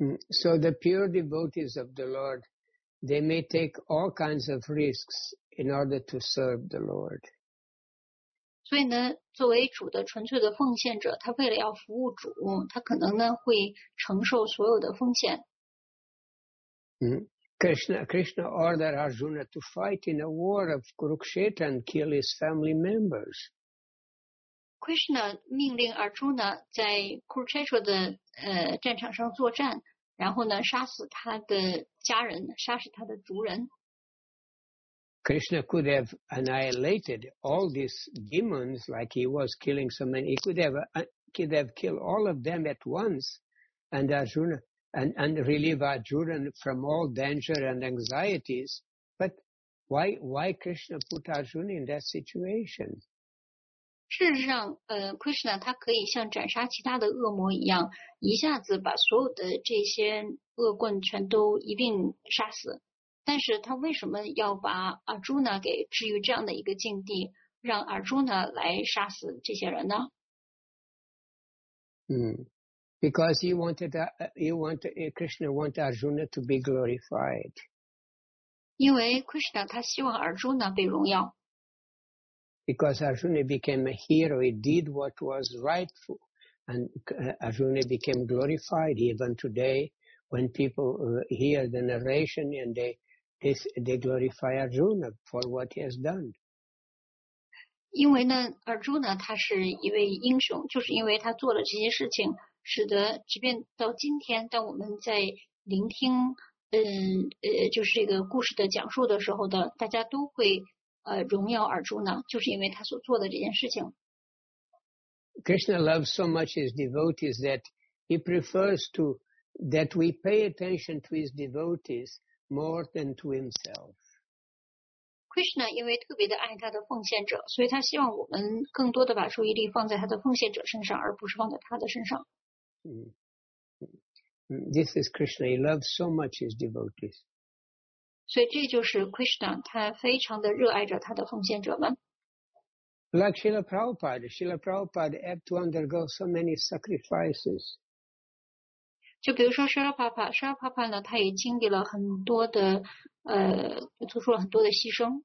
Mm. So the pure devotees of the Lord, they may take all kinds of risks in order to serve the Lord. 所以呢，作为主的纯粹的奉献者，他为了要服务主，他可能呢会承受所有的风险。 Mm. Krishna, Krishna ordered Arjuna to fight in a war of Kurukshetra and kill his family members. Krishna 命令 Arjuna 在 Kurukshetra 的呃战场上作战，然后呢杀死他的家人，杀死他的族人。 Krishna could have annihilated all these demons like he was killing so many. He could have uh, could have killed all of them at once, and Arjuna and, and relieve Arjuna from all danger and anxieties. But why why Krishna put Arjuna in that situation? 事实上，呃 ，Krishna 他可以像斩杀其他的恶魔一样，一下子把所有的这些恶棍全都一并杀死。但是他为什么要把 Arjuna 给置于这样的一个境地，让 Arjuna 来杀死这些人呢？ Mm. Because he wanted, uh, he wanted uh, Krishna wanted Arjuna to be glorified. 因为 Krishna 他希望 Arjuna 被荣耀。 Because Arjuna became a hero, he did what was rightful, and uh, Arjuna became glorified. Even today, when people uh, hear the narration and they, they they glorify Arjuna for what he has done. 因为呢 ，Arjuna 他是一位英雄，就是因为他做了这些事情，使得即便到今天，当我们在聆听，嗯呃，就是这个故事的讲述的时候的，大家都会呃荣耀 Arjuna，就是因为他所做的这件事情。 Krishna loves so much his devotees that he prefers to that we pay attention to his devotees more than to himself. Krishna 因为特别的爱他的奉献者，所以他希望我们更多的把注意力放在他的奉献者身上，而不是放在他的身上。 Mm. This is Krishna. He loves so much his devotees. 所以这就是 Krishna， 他非常的热爱着他的奉献者们。 Like Srila Prabhupada, Srila Prabhupada had to undergo so many sacrifices. 就比如说 Srila Prabhupada，Srila Prabhupada 呢，他也经历了很多的呃，做出了很多的牺牲。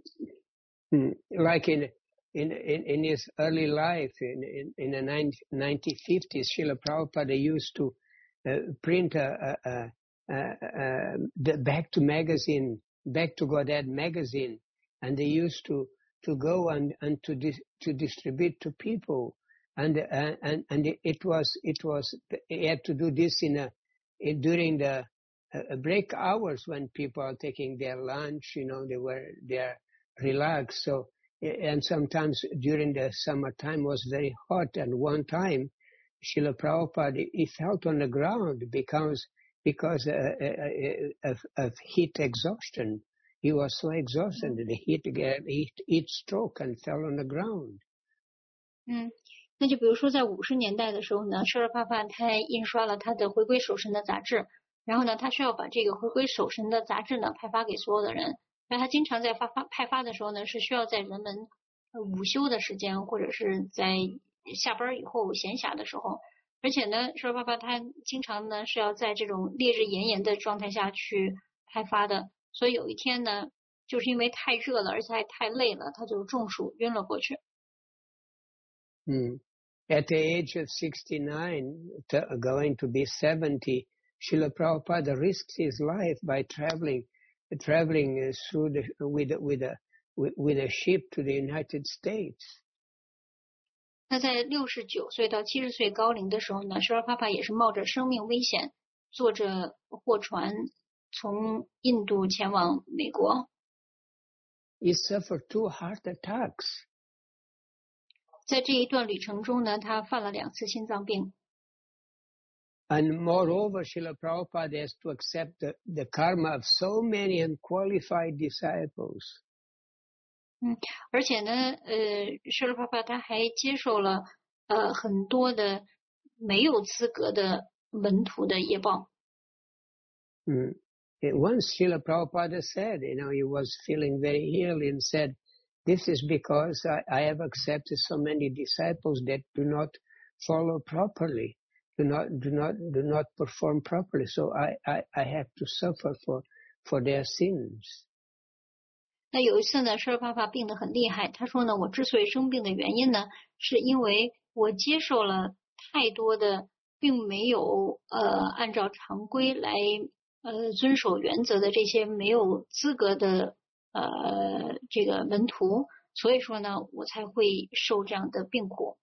Mm. Like in in in, in his early life, in in, in the nineteen fifties, Srila Prabhupada used to uh, print a, a, a, a, a the Back to magazine, Back to Godhead magazine, and they used to to go and and to dis, to distribute to people. And uh, and and it was it was he had to do this in a in, during the uh, break hours when people are taking their lunch. You know, they were they're relaxed. So and sometimes during the summertime was very hot. And one time, Srila Prabhupada he fell on the ground because because uh, uh, of, of heat exhaustion. He was so exhausted that the heat heat heat stroke and fell on the ground. 嗯。那就比如说，在五十年代的时候呢，Srila Prabhupada他印刷了他的回归守神的杂志，然后呢，他需要把这个回归守神的杂志呢派发给所有的人。那他经常在发发派发的时候呢，是需要在人们午休的时间，或者是在下班以后闲暇的时候。而且呢，Srila Prabhupada他经常呢是要在这种烈日炎炎的状态下去派发的。所以有一天呢，就是因为太热了，而且还太累了，他就中暑晕了过去。 Mm. At the age of sixty-nine, to, going to be seventy, Srila Prabhupada risked his life by traveling, traveling through the, with with a with, with a ship to the United States. 那在六十九岁到七十岁高龄的时候呢，Srila Prabhupada也是冒着生命危险，坐着货船从印度前往美国。 He suffered two heart attacks. 在这一段旅程中呢，他犯了两次心脏病。 And moreover, Srila Prabhupada has to accept the, the karma of so many unqualified disciples. 嗯，而且呢，呃，Srila Prabhupada他还接受了呃很多的没有资格的门徒的业报。 Mm. Once Srila Prabhupada said, you know, he was feeling very ill and said, this is because I, I have accepted so many disciples that do not follow properly. do not do not do not perform properly. So I, I, I have to suffer for for their sins. 那有一次呢，舍利帕帕病得很厉害。他说呢，我之所以生病的原因呢，是因为我接受了太多的，并没有呃按照常规来呃遵守原则的这些没有资格的呃这个门徒，所以说呢，我才会受这样的病苦。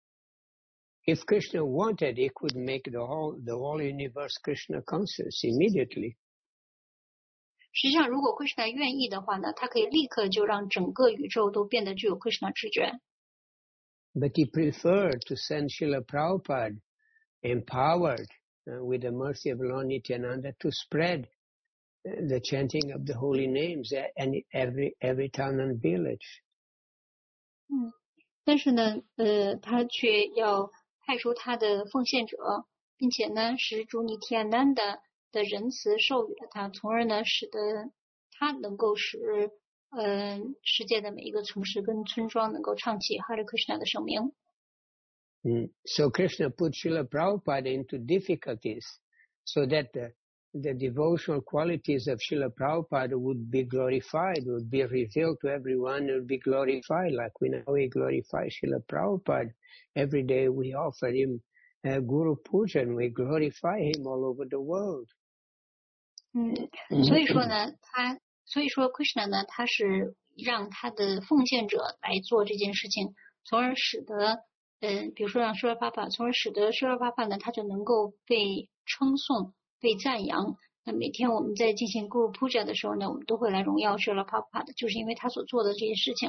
If Krishna wanted, he could make the whole the whole universe Krishna conscious immediately. 实际上，如果 Krishna 愿意的话呢，他可以立刻就让整个宇宙都变得具有 Krishna 知觉。 But he preferred to send Srila Prabhupada empowered uh, with the mercy of Lord Nityananda to spread uh, the chanting of the holy names and every every town and village. 嗯，但是呢，呃，他却要派出他的奉献者，并且呢，使主尼提安南的的仁慈授予了他，从而呢，使得他能够使呃世界的每一个城市跟村庄能够唱起 Hare Krishna 的圣名。 Mm. So Krishna put Srila Prabhupada into difficulties so that the, the devotional qualities of Srila Prabhupada would be glorified, would be revealed to everyone, would be glorified like we now we glorify Srila Prabhupada. Every day we offer him uh, Guru Puja and we glorify him all over the world. 嗯，所以说呢，他所以说 Krishna 呢，他是让他的奉献者来做这件事情，从而使得，嗯、呃，比如说让舍利帕帕，从而使得舍利帕帕呢，他就能够被称颂、被赞扬。那每天我们在进行 Guru Puja 的时候呢，我们都会来荣耀舍利帕帕的，就是因为他所做的这些事情。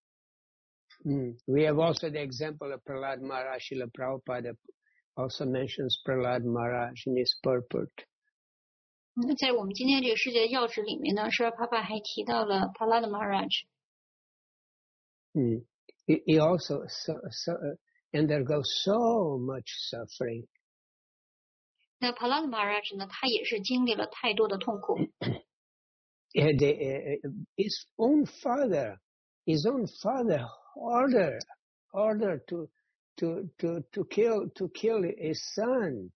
Mm. We have also the example of Prahlad Maharaj. Srila Prabhupada also mentions Prahlad Maharaj in his purport. 那在我们今天这个世界的要旨里面呢，舍利帕帕还提到了 Prahlad Maharaj。 Mm. He, he also so, so, uh, undergoes so much suffering. 那 Prahlad Maharaj 呢，他也是经历了太多的痛苦。 Uh, the, uh, his own father, his own father ordered ordered to to to to kill to kill his son.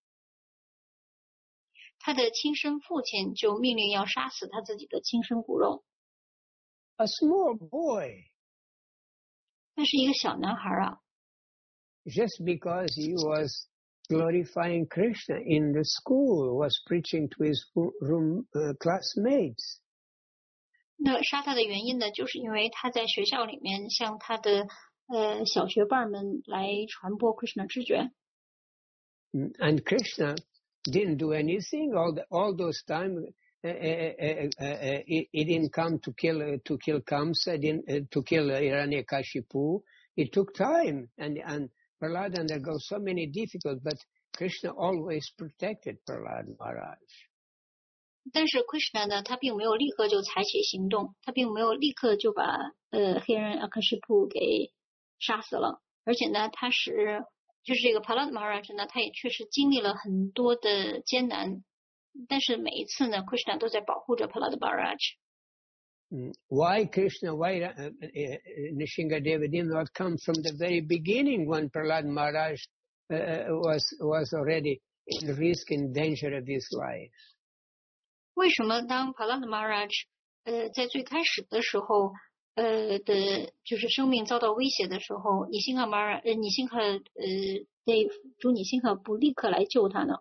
他的亲生父亲就命令要杀死他自己的亲生骨肉。 A small boy. 那是一个小男孩啊。 Just because he was glorifying Krishna in the school, was preaching to his room uh, classmates. 那杀他的原因呢，就是因为他在学校里面向他的呃小学伴们来传播 Krishna 知觉。 And Krishna didn't do anything all the, all those time. Uh, uh, uh, uh, uh, he, he didn't come to kill uh, to kill Kamsa, didn't uh, to kill uh, Hiranyakashipu. It took time, and and Prahlad undergoes so many difficulties, but Krishna always protected Prahlad Maharaj. 但是 Krishna 呢，他并没有立刻就采取行动，他并没有立刻就把呃黑人阿克什普给杀死了，而且呢，他使就是这个 Prahlad Maharaj 呢，他也确实经历了很多的艰难，但是每一次呢 ，Krishna 都在保护着 Prahlad Maharaj。 Why Krishna? Why uh, uh, Nrsingadeva did not come from the very beginning when Prahlad Maharaj uh, was was already in risk and danger of his life? 为什么当 Prahlad Maharaj 呃在最开始的时候呃的就是生命遭到威胁的时候，尼辛哈马尔呃尼辛哈呃对主尼辛哈不立刻来救他呢？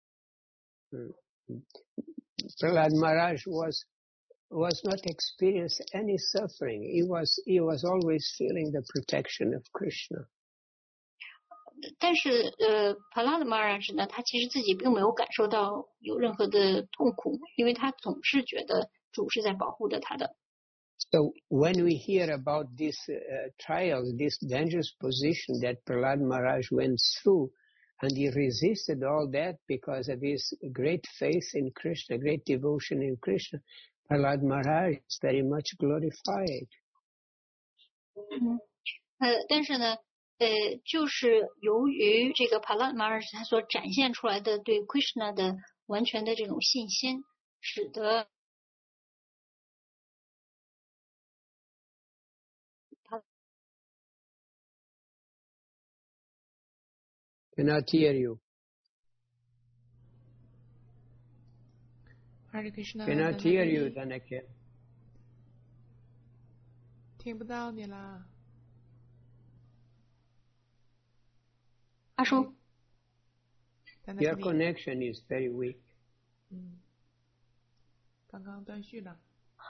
Prahlad Maharaj was was not experienced any suffering. He was he was always feeling the protection of Krishna. 但是呃 Prahlad Maharaj 呢，他其实自己并没有感受到有任何的痛苦，因为他总是觉得主是在保护着他的。 So when we hear about these uh, trials, this dangerous position that Prahlad Maharaj went through, and he resisted all that because of his great faith in Krishna, great devotion in Krishna, Prahlad Maharaj is very much glorified. 嗯，呃，但是呢，呃，就是由于这个 Prahlad Maharaj 他所展现出来的对 Krishna 的完全的这种信心，使得 Cannot hear you. Hare Krishna， Cannot hear you, Dhanakya. 听不到你啦。 阿叔， Your connection is very weak. 嗯，刚刚断续了。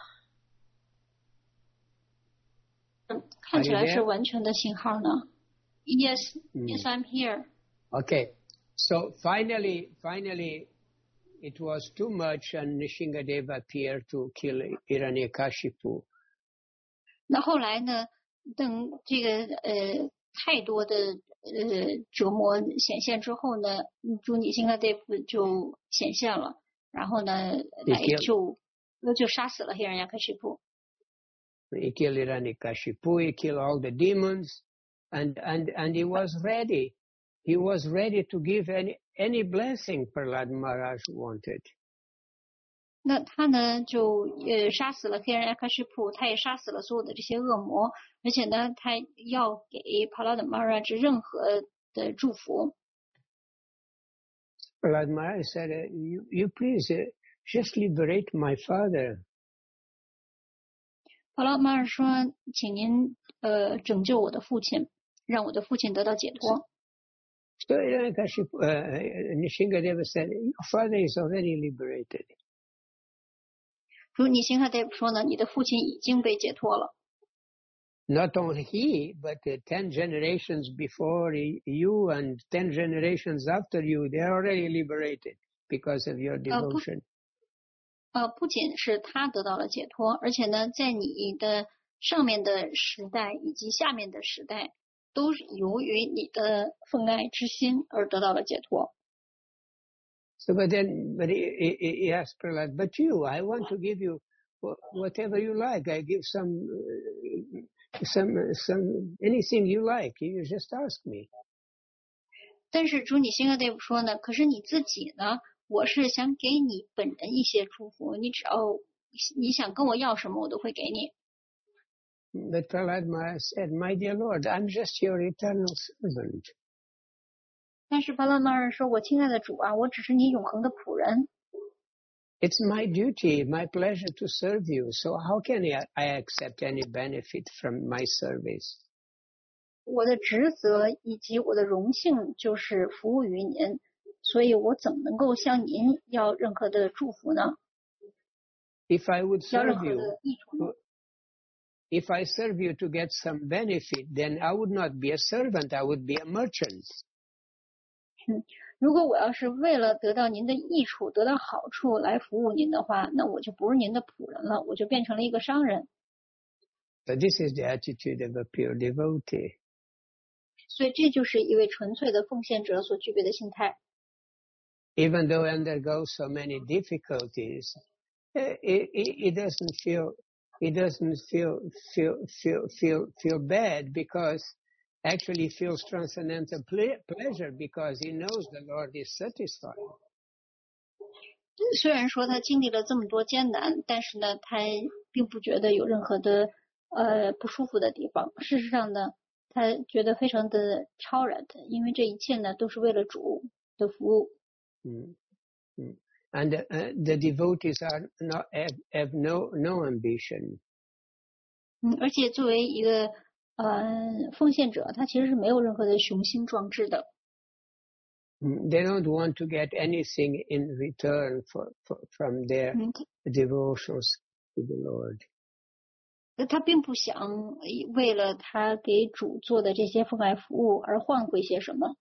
看起来是完全的信号呢。Yes, yes, I'm here. Okay, so finally, finally, it was too much, and Nishingadeva appeared to kill Hiranyakashipu. 那后来呢？等这个呃太多的呃折磨显现之后呢，朱尼辛格德夫就显现了，然后呢来就就杀死了黑人亚克西普。 He killed Hiranyakashipu, he killed all the demons, and, and, and he was ready. He was ready to give any, any blessing Prahlad Maharaj wanted. 那他呢就呃杀死了黑人亚克西普，他也杀死了所有的这些恶魔，而且呢他要给帕拉德马拉之任何的祝福。 Prahlad Maharaj said, you, you please uh, just liberate my father. 帕拉马尔说：“请您呃拯救我的父亲，让我的父亲得到解脱。” So Hiranyakashipu, uh, Nishingadeva said, your father is already liberated. 如尼辛哈德说呢，你的父亲已经被解脱了。 Not only he, but uh, ten generations before you and ten generations after you, they are already liberated because of your devotion. 呃，不仅是他得到了解脱，而且呢，在你的上面的时代以及下面的时代，都是由于你的奉爱之心而得到了解脱。 So, but then, but he, he, he asked Prahlad, but you, I want to give you whatever you like. I give some, uh, some, some, anything you like. You just ask me. 但是朱尼辛格德夫说呢，可是你自己呢？我是想给你本人一些祝福，你只要你想跟我要什么，我都会给你。 But Prahlad Maharaj said, "My dear Lord, I'm just your eternal servant." 但是巴拉马尔说：“我亲爱的主啊，我只是你永恒的仆人。” It's my duty, my pleasure to serve you. So how can I, I accept any benefit from my service? 我的职责以及我的荣幸就是服务于您。所以我怎么能够向您要任何的祝福呢？ If I would serve you, 要益处呢？ if I serve you to get some benefit, then I would not be a servant, I would be a merchant. 嗯，如果我要是为了得到您的益处、得到好处来服务您的话，那我就不是您的仆人了，我就变成了一个商人。 So this is the attitude of a pure devotee. 所以这就是一位纯粹的奉献者所具备的心态。 Even though he undergoes so many difficulties, he, he, he doesn't feel he doesn't feel feel feel feel feel bad because actually he feels transcendental ple pleasure because he knows the Lord is satisfied. 虽然说他经历了这么多艰难，但是呢，他并不觉得有任何的呃不舒服的地方。事实上呢，他觉得非常的超然的，因为这一切呢都是为了主的服务。 Mm, mm. And uh, the devotees are not have, have no no ambition. 嗯，而且作为一个呃奉献者，他其实是没有任何的雄心壮志的。 Mm, they don't want to get anything in return for, for from their 嗯， devotions to the Lord. 他并不想为了他给主做的这些奉爱服务而换回些什么。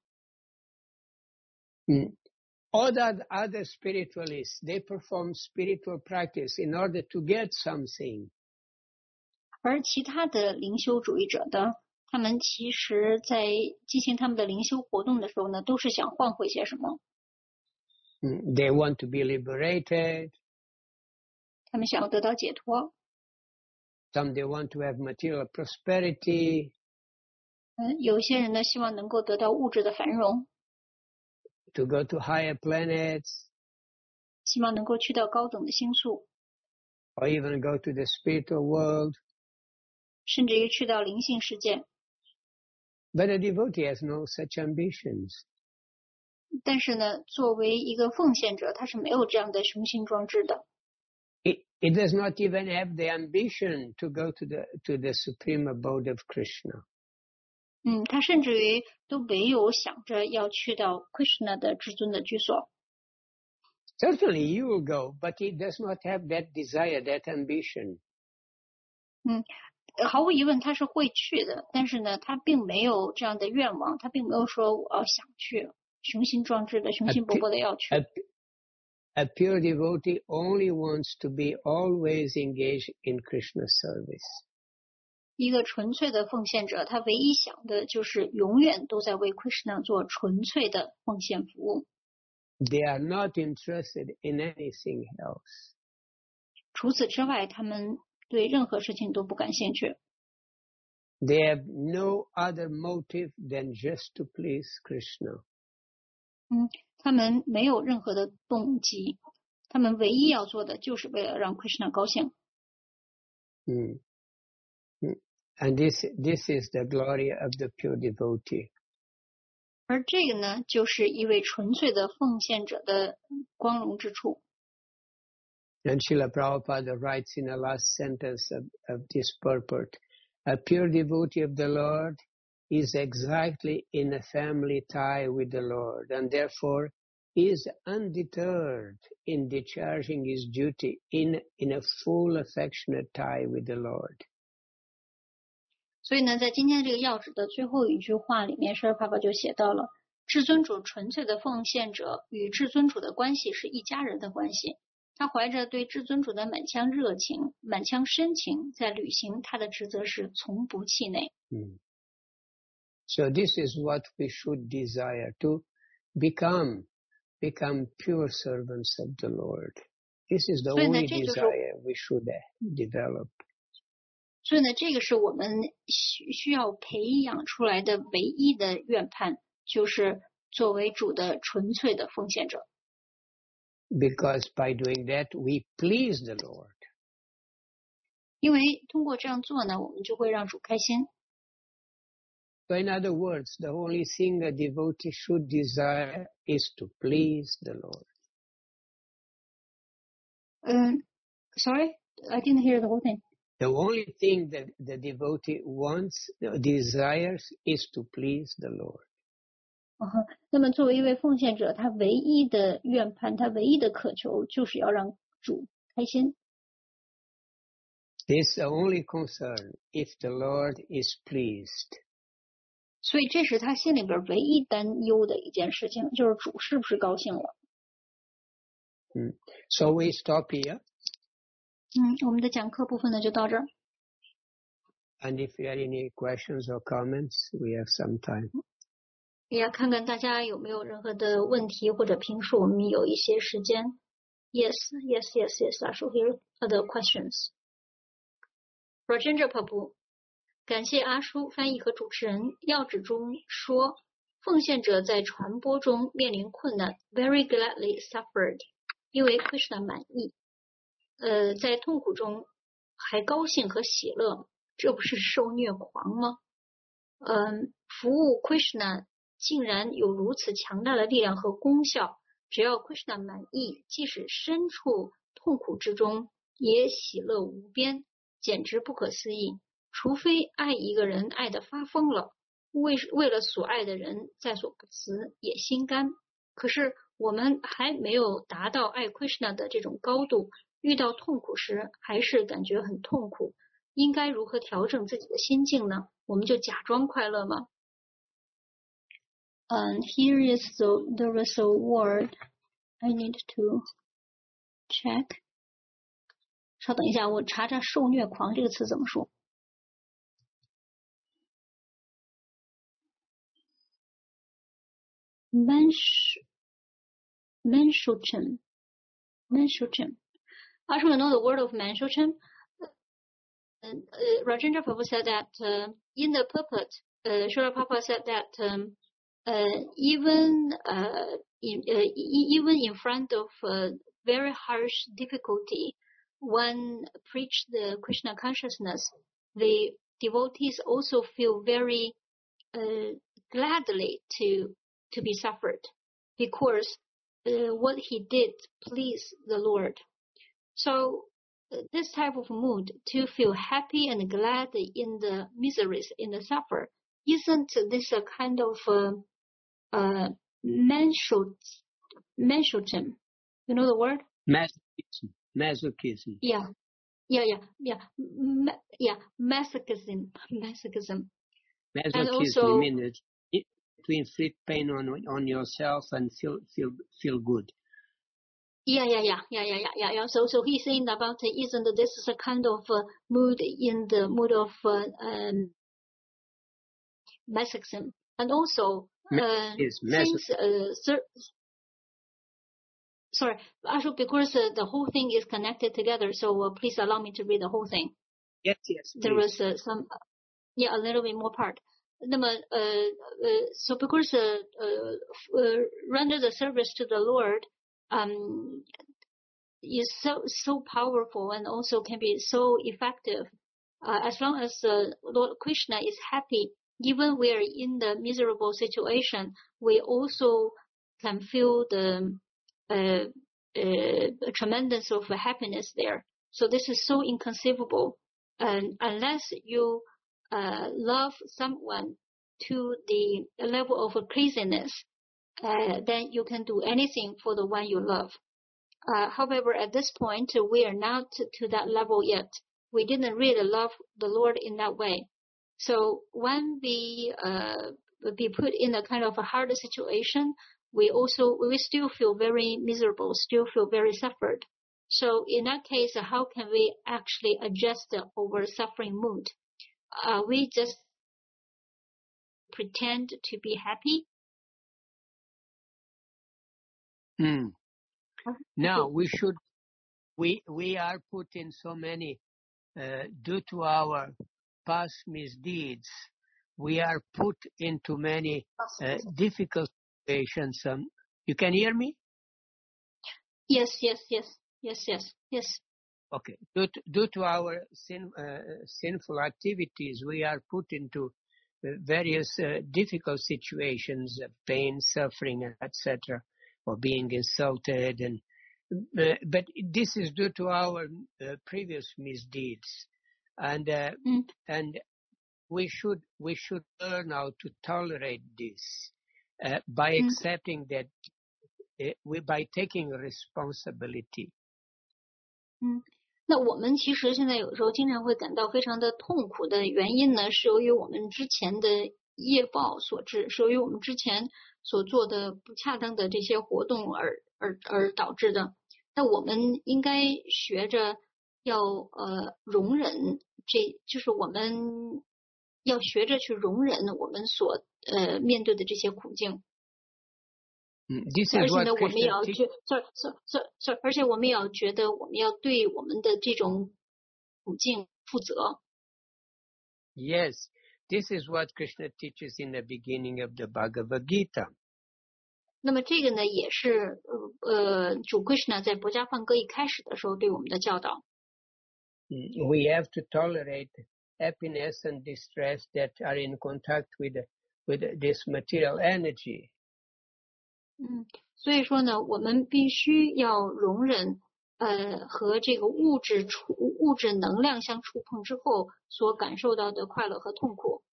Mm. All that other spiritualists, they perform spiritual practice in order to get something. 而其他的灵修主义者呢，他们其实在进行他们的灵修活动的时候呢，都是想换回些什么。 Mm. They want to be liberated. 他们想要得到解脱。 Some they want to have material prosperity. 嗯，有一些人呢，希望能够得到物质的繁荣， To go to higher planets, 希望能够去到高等的星宿， or even go to the spiritual world. 甚至于去到灵性世界。 But a devotee has no such ambitions. 但是呢，作为一个奉献者，他是没有这样的雄心壮志的。 it does not even have the ambition to go to the to the supreme abode of Krishna. 嗯，他甚至于都没有想着要去到 Krishna 的至尊的居所。 Certainly you will go, but he does not have that desire, that ambition. 嗯，毫无疑问他是会去的，但是呢，他并没有这样的愿望，他并没有说我要想去，雄心壮志的、雄心勃勃的要去。 A, a pure devotee only wants to be always engaged in Krishna's service. 一个纯粹的奉献者，他唯一想的就是永远都在为 Krishna 做纯粹的奉献服务。 They are not interested in anything else. 除此之外，他们对任何事情都不感兴趣。 They have no other motive than just to please Krishna. 嗯，他们没有任何的动机，他们唯一要做的就是为了让 Krishna 高兴。 Mm. And this, this is the glory of the pure devotee. 而这个呢，就是一位纯粹的奉献者的光荣之处。 And Srila Prabhupada writes in the last sentence of, of this purport, a pure devotee of the Lord is exactly in a family tie with the Lord, and therefore is undeterred in discharging his duty in, in a full affectionate tie with the Lord. 所以呢，在今天这个要旨的最后一句话里面，舍利帕帕就写到了，至尊主纯粹的奉献者与至尊主的关系是一家人的关系。他怀着对至尊主的满腔热情、满腔深情，在履行他的职责时从不气馁。 Mm. So this is what we should desire, to become, become pure servants of the Lord. This is the only desire we should develop. 所以呢，这个是我们需需要培养出来的唯一的愿盼，就是作为主的纯粹的奉献者。 Because by doing that, we please the Lord. 因为通过这样做呢，我们就会让主开心。 So in other words, the only thing a devotee should desire is to please the Lord. Um, sorry, I didn't hear the whole thing. The only thing that the devotee wants, desires, is to please the Lord. 哦，那么作为一位奉献者，他唯一的愿盼，他唯一的渴求，就是要让主开心。 This is the only concern, if the Lord is pleased. 所以这是他心里边唯一担忧的一件事情，就是主是不是高兴了。 Mm. So we stop here. 嗯，我们的讲课部分呢就到这儿。 And if you have any questions or comments, we have some time. 也看看大家有没有任何的问题或者评述，我们有一些时间。Yes, yes, yes, yes. I shall hear other questions. Rajendra Prabhu， 感谢阿叔翻译和主持人。要旨中说，奉献者在传播中面临困难 ，very gladly suffered， 因为 Krishna 满意。呃，在痛苦中还高兴和喜乐，这不是受虐狂吗？嗯，服务 Krishna 竟然有如此强大的力量和功效，只要 Krishna 满意，即使身处痛苦之中，也喜乐无边，简直不可思议。除非爱一个人爱得发疯了，为为了所爱的人在所不辞，也心甘。可是我们还没有达到爱 Krishna 的这种高度，遇到痛苦时还是感觉很痛苦，应该如何调整自己的心境呢？我们就假装快乐吗？ And here is the there is a word I need to check. 稍等一下，我查查受虐狂这个词怎么说。Mensch, Menschelchen, Menschelchen. I should know the word of Menschelchen. Uh, uh, Rajendra Prabhu said that uh, in the pulpit, uh, Srila Prabhupada said that um, uh, even uh, in, uh, even in front of uh, very harsh difficulty, when preach the Krishna consciousness, the devotees also feel very uh, gladly to to be suffered, because uh, what he did pleased the Lord. So this type of mood to feel happy and glad in the miseries, in the suffer. Isn't this a kind of uh, uh, masochism? You know the word? Masochism. Masochism. Yeah, yeah, yeah, yeah, Ma- yeah. Masochism, masochism. Masochism. And also, you mean it, it, to inflict pain on on yourself and feel feel feel good. Yeah, yeah, yeah, yeah, yeah, yeah, yeah, yeah. So, so he's saying about uh, isn't this is a kind of uh, mood in the mood of uh, um, masochism, and also uh, since uh, sir, sorry, actually because uh, the whole thing is connected together. So uh, please allow me to read the whole thing. Yes, yes. There was uh, some, yeah, a little bit more part. 那么呃呃 so because uh, uh, uh, render the service to the Lord um is so so powerful and also can be so effective uh, as long as uh, Lord Krishna is happy. Even we are in the miserable situation, we also can feel the uh, uh, tremendous of happiness there. So this is so inconceivable. And unless you uh, love someone to the level of craziness, uh, then you can do anything for the one you love. Uh, however, at this point, we are not to that level yet. We didn't really love the Lord in that way. So when we uh, be put in a kind of a hard situation, we also we still feel very miserable, still feel very suffered. So in that case, how can we actually adjust our suffering mood? Uh, we just pretend to be happy. Mm. No, we should. We we are put in so many uh, due to our past misdeeds. We are put into many uh, difficult situations. Um, you can hear me? Yes, yes, yes, yes, yes, yes. Okay. Due to, due to our sin, uh, sinful activities, we are put into uh, various uh, difficult situations, uh, pain, suffering, et cetera, or being insulted, and uh, but this is due to our uh, previous misdeeds, and uh, mm. and we should we should learn how to tolerate this uh, by mm. accepting that uh, we by taking responsibility. 嗯，那我们其实现在有时候经常会感到非常的痛苦的原因呢，是由于我们之前的业报所致，是由于我们之前所做的不恰当的这些活动而而而导致的。那我们应该学着要呃容忍，这就是我们要学着去容忍我们所呃面对的这些苦境。 This 而 is 且 what 呢，我们也 Krishna 要 teaches. 觉，sorry sorry sorry sorry，而且我们也要觉得我们要对我们的这种处境负责。 Yes, this is what Krishna teaches in the beginning of the Bhagavad Gita. 那么这个呢，也是呃呃，主 Krishna 在《薄伽梵歌》一开始的时候对我们的教导。 We have to tolerate happiness and distress that are in contact with with this material energy. 嗯，所以说呢，我们必须要容忍呃和这个物质触物质能量相触碰之后所感受到的快乐和痛苦。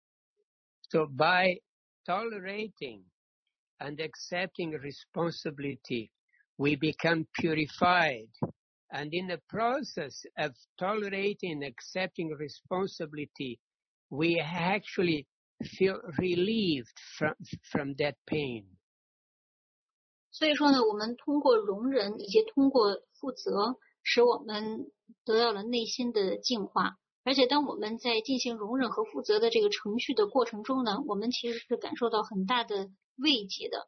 So by tolerating and accepting responsibility, we become purified. And in the process of tolerating and accepting responsibility, we actually feel relieved from, from that pain. 所以说呢，我们通过容忍以及通过负责，使我们得到了内心的净化。而且当我们在进行容忍和负责的这个程序的过程中呢，我们其实是感受到很大的慰藉的。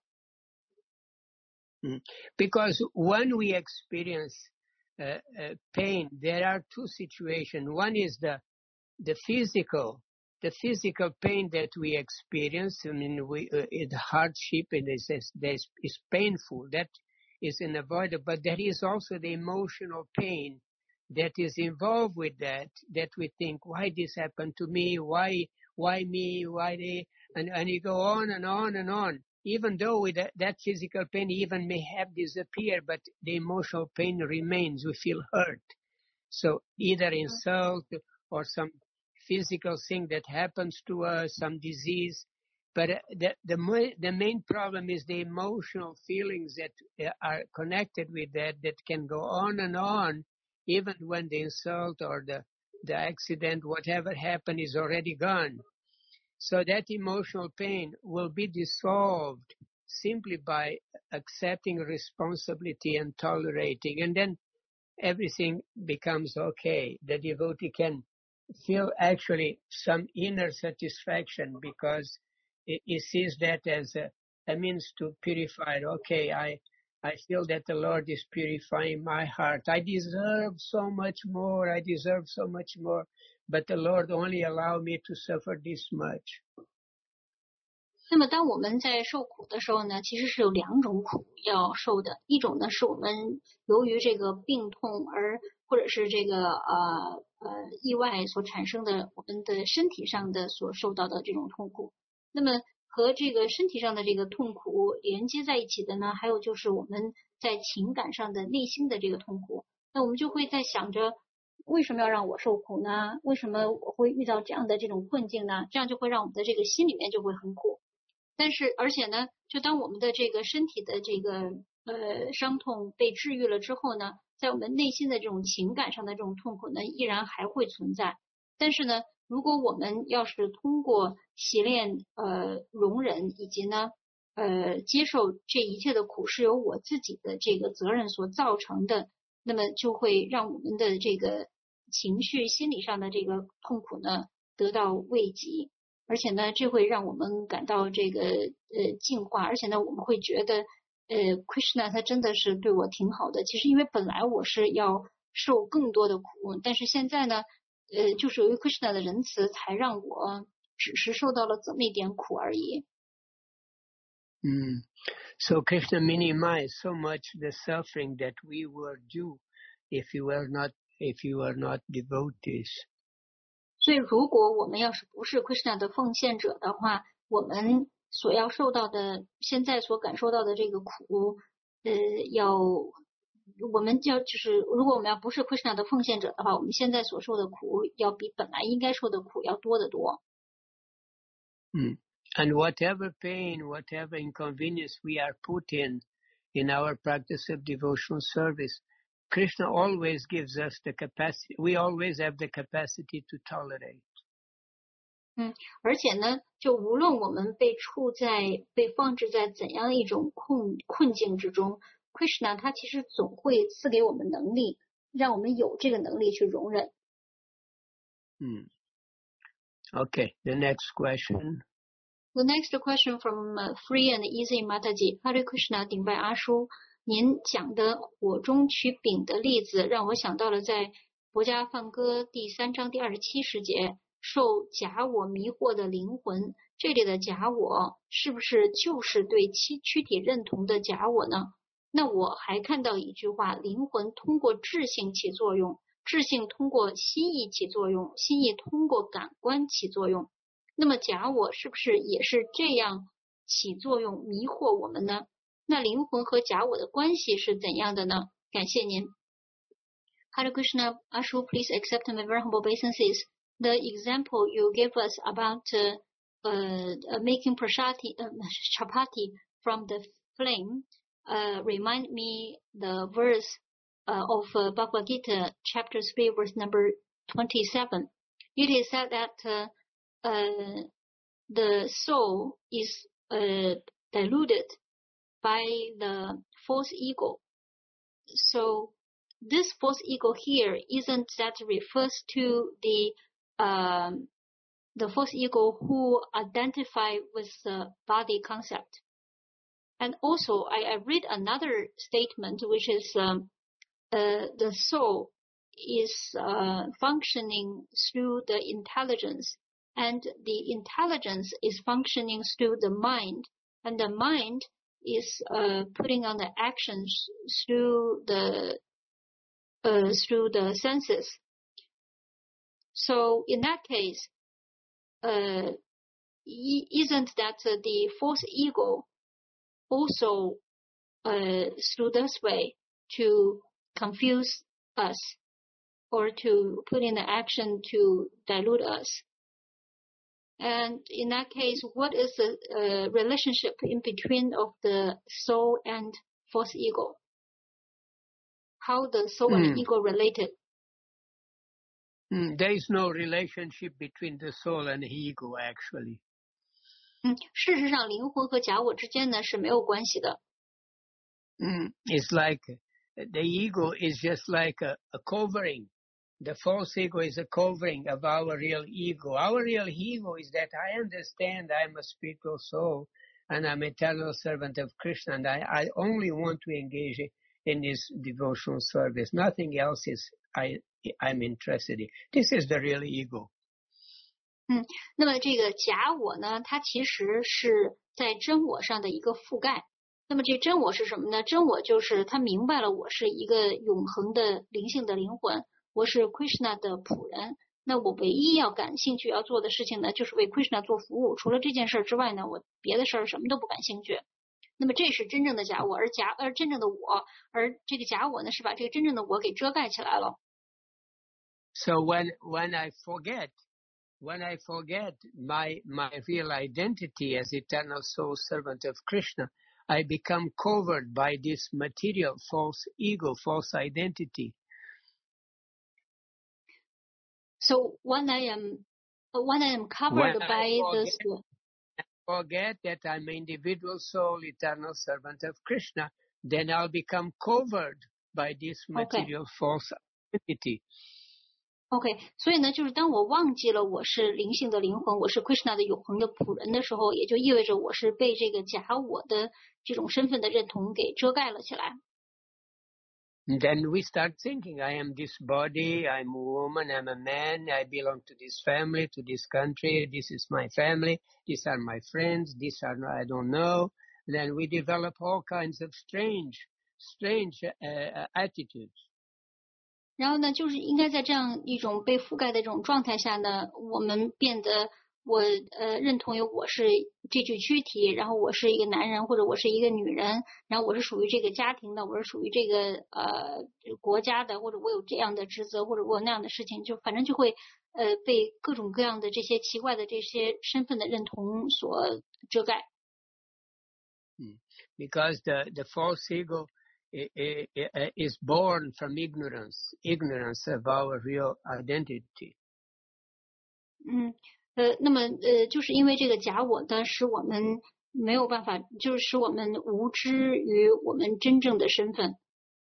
Because when we experience uh, uh, pain, there are two situations. One is the the physical, the physical pain that we experience. I mean, we uh, the hardship and is is is painful. That is unavoidable. But there is also the emotional pain that is involved with that. That we think, why this happened to me? Why why me? Why they? And and you go on and on and on. Even though with that, that physical pain even may have disappeared, but the emotional pain remains. We feel hurt. So either insult or some physical thing that happens to us, some disease. But the, the, the main problem is the emotional feelings that are connected with that, that can go on and on, even when the insult or the, the accident, whatever happened, is already gone. So that emotional pain will be dissolved simply by accepting responsibility and tolerating. And then everything becomes okay. The devotee can feel actually some inner satisfaction because he sees that as a, a means to purify. Okay, I I feel that the Lord is purifying my heart. I deserve so much more. I deserve so much more, but the Lord only allowed me to suffer this much. 那么当我们在受苦的时候呢，其实是有两种苦要受的。一种呢是我们由于这个病痛而或者是这个呃呃意外所产生的我们的身体上的所受到的这种痛苦。那么和这个身体上的这个痛苦连接在一起的呢，还有就是我们在情感上的内心的这个痛苦。那我们就会在想着，为什么要让我受苦呢？为什么我会遇到这样的这种困境呢？这样就会让我们的这个心里面就会很苦。但是而且呢，就当我们的这个身体的这个呃伤痛被治愈了之后呢，在我们内心的这种情感上的这种痛苦呢，依然还会存在。但是呢，如果我们要是通过习练呃容忍以及呢呃接受这一切的苦是由我自己的这个责任所造成的，那么就会让我们的这个情绪心理上的这个痛苦呢得到慰藉。而且呢，这会让我们感到这个呃净化，而且呢，我们会觉得呃 Krishna 他真的是对我挺好的。其实因为本来我是要受更多的苦，但是现在呢，呃，就是由于 Krishna 的仁慈，才让我只是受到了这么一点苦而已。 嗯 So Krishna minimized so much the suffering that we were due if you were not if you were not devotees. 所以，如果我们要是不是 Krishna 的奉献者的话，我们所要受到的，现在所感受到的这个苦，呃，要我们要就是，如果我们要不是 Krishna 的奉献者的话，我们现在所受的苦要比本来应该受的苦要多得多。 嗯 And whatever pain, whatever inconvenience we are put in in our practice of devotional service, Krishna always gives us the capacity. We always have the capacity to tolerate. 嗯，而且呢，就无论我们被处在被放置在怎样一种困困境之中 ，Krishna 他其实总会赐给我们能力，让我们有这个能力去容忍。 嗯 Okay, the next question. The next question from uh, Free and Easy Mataji. Hare Krishna, 顶拜阿叔。您讲的火中取饼的例子，让我想到了在《佛家梵歌》第三章第二十七十节，受假我迷惑的灵魂。这里的假我是不是就是对躯躯体认同的假我呢？那我还看到一句话：灵魂通过智性起作用，智性通过心意起作用，心意通过感官起作用。那么假我是不是也是这样起作用，迷惑我们呢？那灵魂和假我的关系是怎样的呢？感谢您。Hare Krishna, Ashu, please accept my very humble obeisances. The example you gave us about uh, uh, making prashati, uh, chapati from the flame uh, remind me the verse uh, of uh, Bhagavad Gita, chapter three, verse number twenty-seven. It is said that uh, uh, the soul is uh, diluted by the false ego. So this false ego here isn't that refers to the um, the false ego who identify with the body concept. And also, I, I read another statement which is um, uh, the soul is uh, functioning through the intelligence, and the intelligence is functioning through the mind, and the mind is uh, putting on the actions through the uh, through the senses. So in that case, uh, isn't that uh, the false ego also uh, through this way to confuse us? or to put in the action to dilute us. And in that case, what is the uh, relationship in between of the soul and false ego? How the soul mm. and ego related? Mm, there is no relationship between the soul and ego, actually. 嗯，事实上，灵魂和假我之间呢是没有关系的。 Mm, it's like the ego is just like a, a covering. The false ego is a covering of our real ego. Our real ego is that I understand I'm a spiritual soul and I'm an eternal servant of Krishna, and I, I only want to engage in this devotional service. Nothing else is I, I'm interested in. This is the real ego. 嗯，那么这个假我呢，它其实是在真我上的一个覆盖。那么这真我是什么呢？真我就是他明白了我是一个永恒的灵性的灵魂，我是 Krishna 的仆人。那我唯一要感兴趣要做的事情呢，就是为 Krishna 做服务。除了这件事之外呢，我别的事儿什么都不感兴趣。那么这是真正的假我，而假而真正的我，而这个假我呢，是把这个真正的我给遮盖起来了。 So when when I forget, when I forget my my real identity as eternal soul servant of Krishna, I become covered by this material false ego, false identity. So when I am when I am covered when by forget, this, I forget that I'm an individual soul, eternal servant of Krishna, then I'll become covered by this material okay. false identity. OK， 所以呢，就是当我忘记了我是灵性的灵魂，我是 Krishna 的永恒的仆人的时候，也就意味着我是被这个假我的这种身份的认同给遮盖了起来。 And then we start thinking, I am this body, I'm a woman, I'm a man, I belong to this family, to this country, this is my family, these are my friends, these are I don't know. Then we develop all kinds of strange, strange uh, attitudes. 然后呢，就是应该在这样一种被覆盖的这种状态下呢，我们变得我呃认同于我是这具躯体，然后我是一个男人或者我是一个女人，然后我是属于这个家庭的，我是属于这个呃国家的，或者我有这样的职责，或者我有那样的事情，就反正就会呃被各种各样的这些奇怪的这些身份的认同所遮盖。 Mm. Because the the false ego is born from ignorance, ignorance of our real identity. 嗯，呃，那么呃，就是因为这个假我的，使我们没有办法，就是使我们无知于我们真正的身份。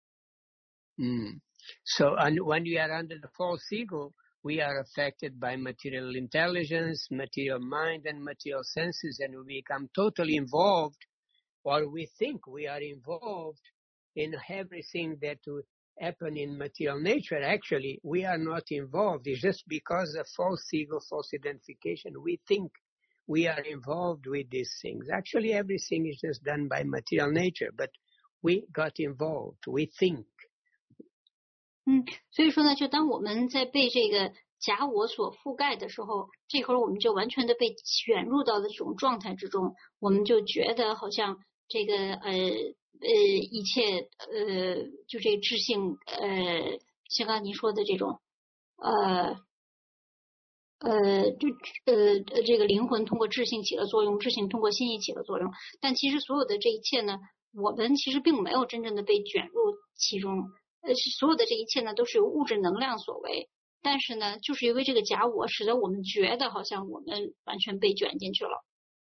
Mm. So, and when we are under the false ego, we are affected by material intelligence, material mind, and material senses, and we become totally involved, or we think we are involved in everything that will happen in material nature. Actually, we are not involved. It's just because of false ego, false identification, we think we are involved with these things. Actually, everything is just done by material nature, but we got involved. We think. 嗯，所以说呢，就当我们在被这个假我所覆盖的时候，这会儿我们就完全的被卷入到的这种状态之中，我们就觉得好像这个呃。呃，一切呃，就这个智性呃，像刚才您说的这种呃呃，就呃这个灵魂通过智性起了作用，智性通过心意起了作用，但其实所有的这一切呢，我们其实并没有真正的被卷入其中，呃，所有的这一切呢都是由物质能量所为，但是呢，就是因为这个假我，使得我们觉得好像我们完全被卷进去了。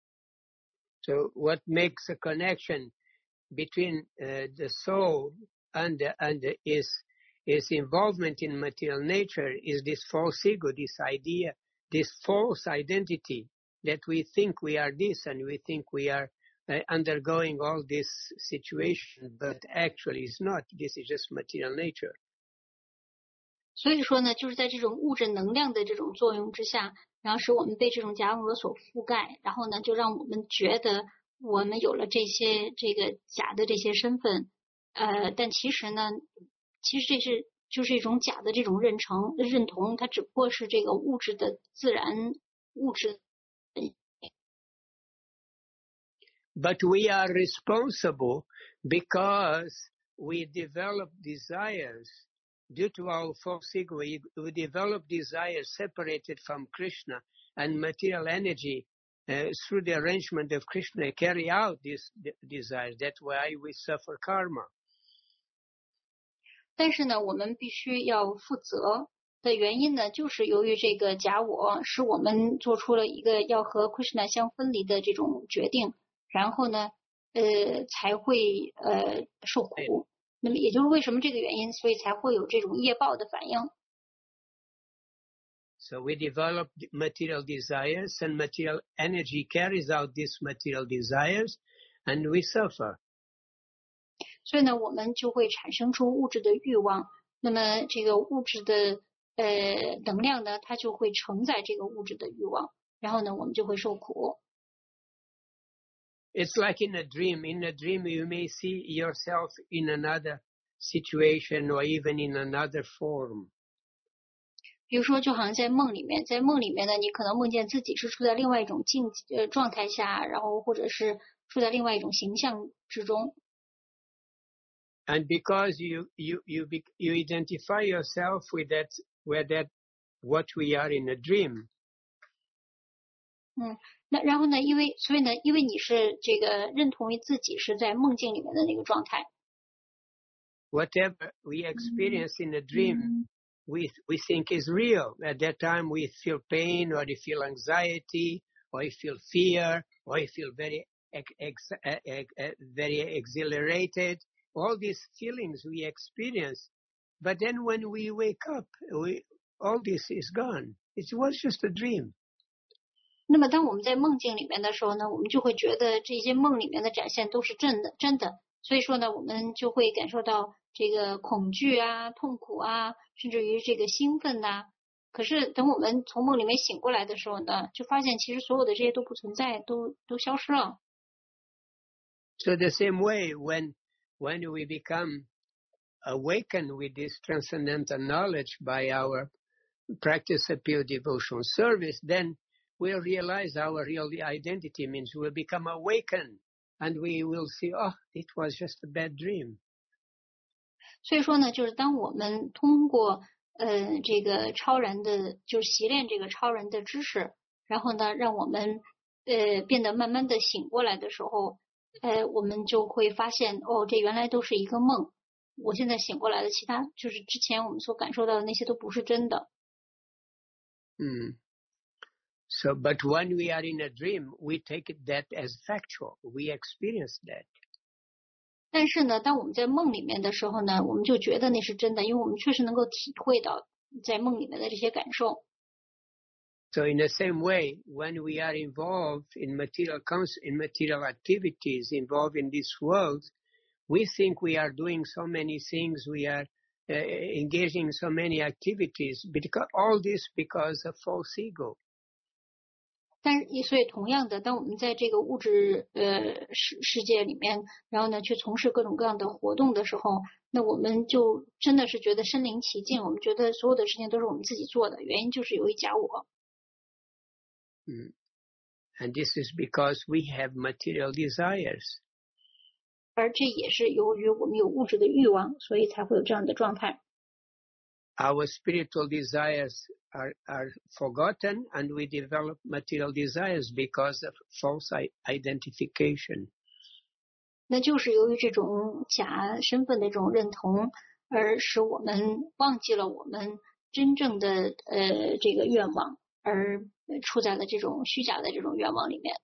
So what makes a connection between uh, the soul and the, and the, is is involvement in material nature is this false ego, this idea, this false identity that we think we are this and we think we are uh, undergoing all this situation, but actually it's not. This is just material nature. 所以说呢，就是在这种物质能量的这种作用之下，然后使我们被这种假我所覆盖，然后呢，就让我们觉得我们有了这些这个假的这些身份，呃，但其实呢，其实这是就是一种假的这种认成认同，它只不过是这个物质的自然物质。 But we are responsible because we develop desires due to our false ego, we, we develop desires separated from Krishna, and material energy uh, through the arrangement of Krishna carry out these de- desires. That's why we suffer karma. 但是呢，我们必须要负责的原因呢，就是由于这个假我使我们做出了一个要和 Krishna 相分离的这种决定，然后呢，呃，才会呃受苦。那么也就是为什么这个原因，所以才会有这种业报的反应。 So we develop material desires, and material energy carries out these material desires, and we suffer. 所以呢，我们就会产生出物质的欲望。那么这个物质的呃能量呢，它就会承载这个物质的欲望，然后呢，我们就会受苦。 It's like in a dream. In a dream, you may see yourself in another situation or even in another form. 比如说，就好像在梦里面，在梦里面呢，你可能梦见自己是处在另外一种境呃状态下，然后或者是处在另外一种形象之中。 And because you you you be, you identify yourself with that with that what we are in a dream. 嗯，那然后呢，因为所以呢，因为你是这个认同于自己是在梦境里面的那个状态。 Whatever we experience in a dream, we we think is real. At that time, we feel pain, or we feel anxiety, or we feel fear, or we feel very ex, ex, ex, very exhilarated. All these feelings we experience, but then when we wake up, we all this is gone. It was just a dream. 那么当我们在梦境里面的时候呢，我们就会觉得这些梦里面的展现都是真的，真的。所以说呢，我们就会感受到这个恐惧啊、痛苦啊，甚至于这个兴奋呐、啊。可是等我们从梦里面醒过来的时候呢，就发现其实所有的这些都不存在，都都消失了。 So the same way, when when we become awakened with this transcendental knowledge by our practice of pure devotional service, then we'll realize our real identity. Means we'll become awakened, and we will see, oh, it was just a bad dream. 所以说呢，就是当我们通过呃这个超然的，就是习练这个超然的知识，然后呢，让我们呃变得慢慢的醒过来的时候，呃，我们就会发现，哦，这原来都是一个梦。我现在醒过来的，其他就是之前我们所感受到的那些都不是真的。 嗯。So, but when we are in a dream, we take that as factual. We experience that. 但是呢，当我们在梦里面的时候呢，我们就觉得那是真的，因为我们确实能够体会到在梦里面的这些感受。 So, in the same way, when we are involved in material in material activities, involved in this world, we think we are doing so many things. We are uh, engaging in so many activities. Because all this because of false ego. 但是，所以同样的，当我们在这个物质呃世世界里面，然后呢去从事各种各样的活动的时候，那我们就真的是觉得身临其境，我们觉得所有的事情都是我们自己做的，原因就是由于假我。 嗯 ，and this is because we have material desires. 而这也是由于我们有物质的欲望，所以才会有这样的状态。 Our spiritual desires are, are forgotten, and we develop material desires because of false identification. 那就是由于这种假身份的这种认同，而使我们忘记了我们真正的呃这个愿望，而处在了这种虚假的这种愿望里面。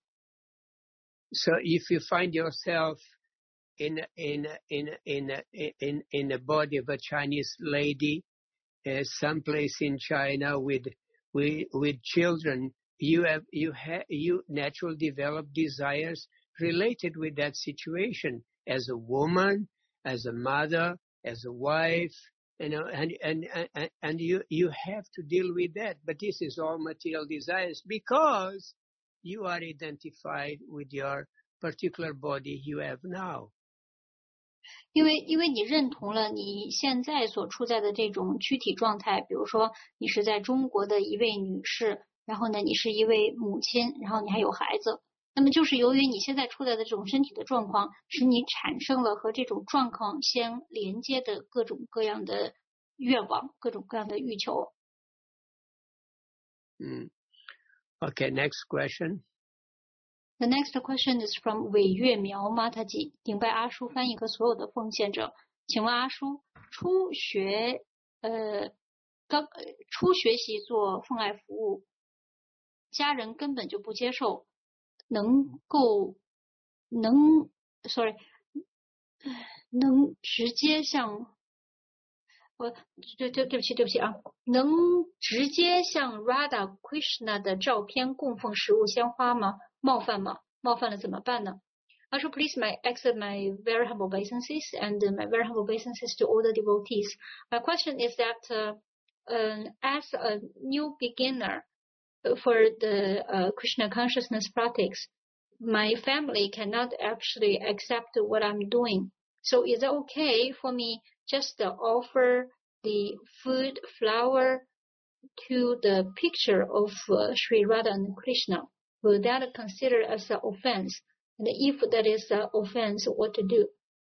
So if you find yourself in in in in in in the body of a Chinese lady, Uh, someplace in China with with with children, you have you have you naturally develop desires related with that situation as a woman, as a mother, as a wife, you know, and and and, and you you have to deal with that. But this is all material desires because you are identified with your particular body you have now. 因为因为你认同了你现在所处在的这种躯体状态，比如说你是在中国的一位女士，然后呢你是一位母亲，然后你还有孩子，那么就是由于你现在处在的这种身体的状况，使你产生了和这种状况相连接的各种各样的愿望，各种各样的欲求。 嗯 Okay, next question. The next question is from 韦月苗 Mataji， 顶拜阿叔翻译和所有的奉献者，请问阿叔，初学呃刚初学习做奉爱服务，家人根本就不接受，能够能 sorry 能直接向我对对对不起对不起啊，能直接向 Radha Krishna 的照片供奉食物鲜花吗？冒犯吗？冒犯了怎么办呢？ Also, please my accept my very humble obeisances and my very humble obeisances to all the devotees. My question is that uh, um, as a new beginner for the uh, Krishna consciousness practice, my family cannot actually accept what I'm doing. So is it okay for me just to offer the food, flower to the picture of uh, Sri Radha and Krishna? Will that consider as an offense? And if that is an offense, what to do?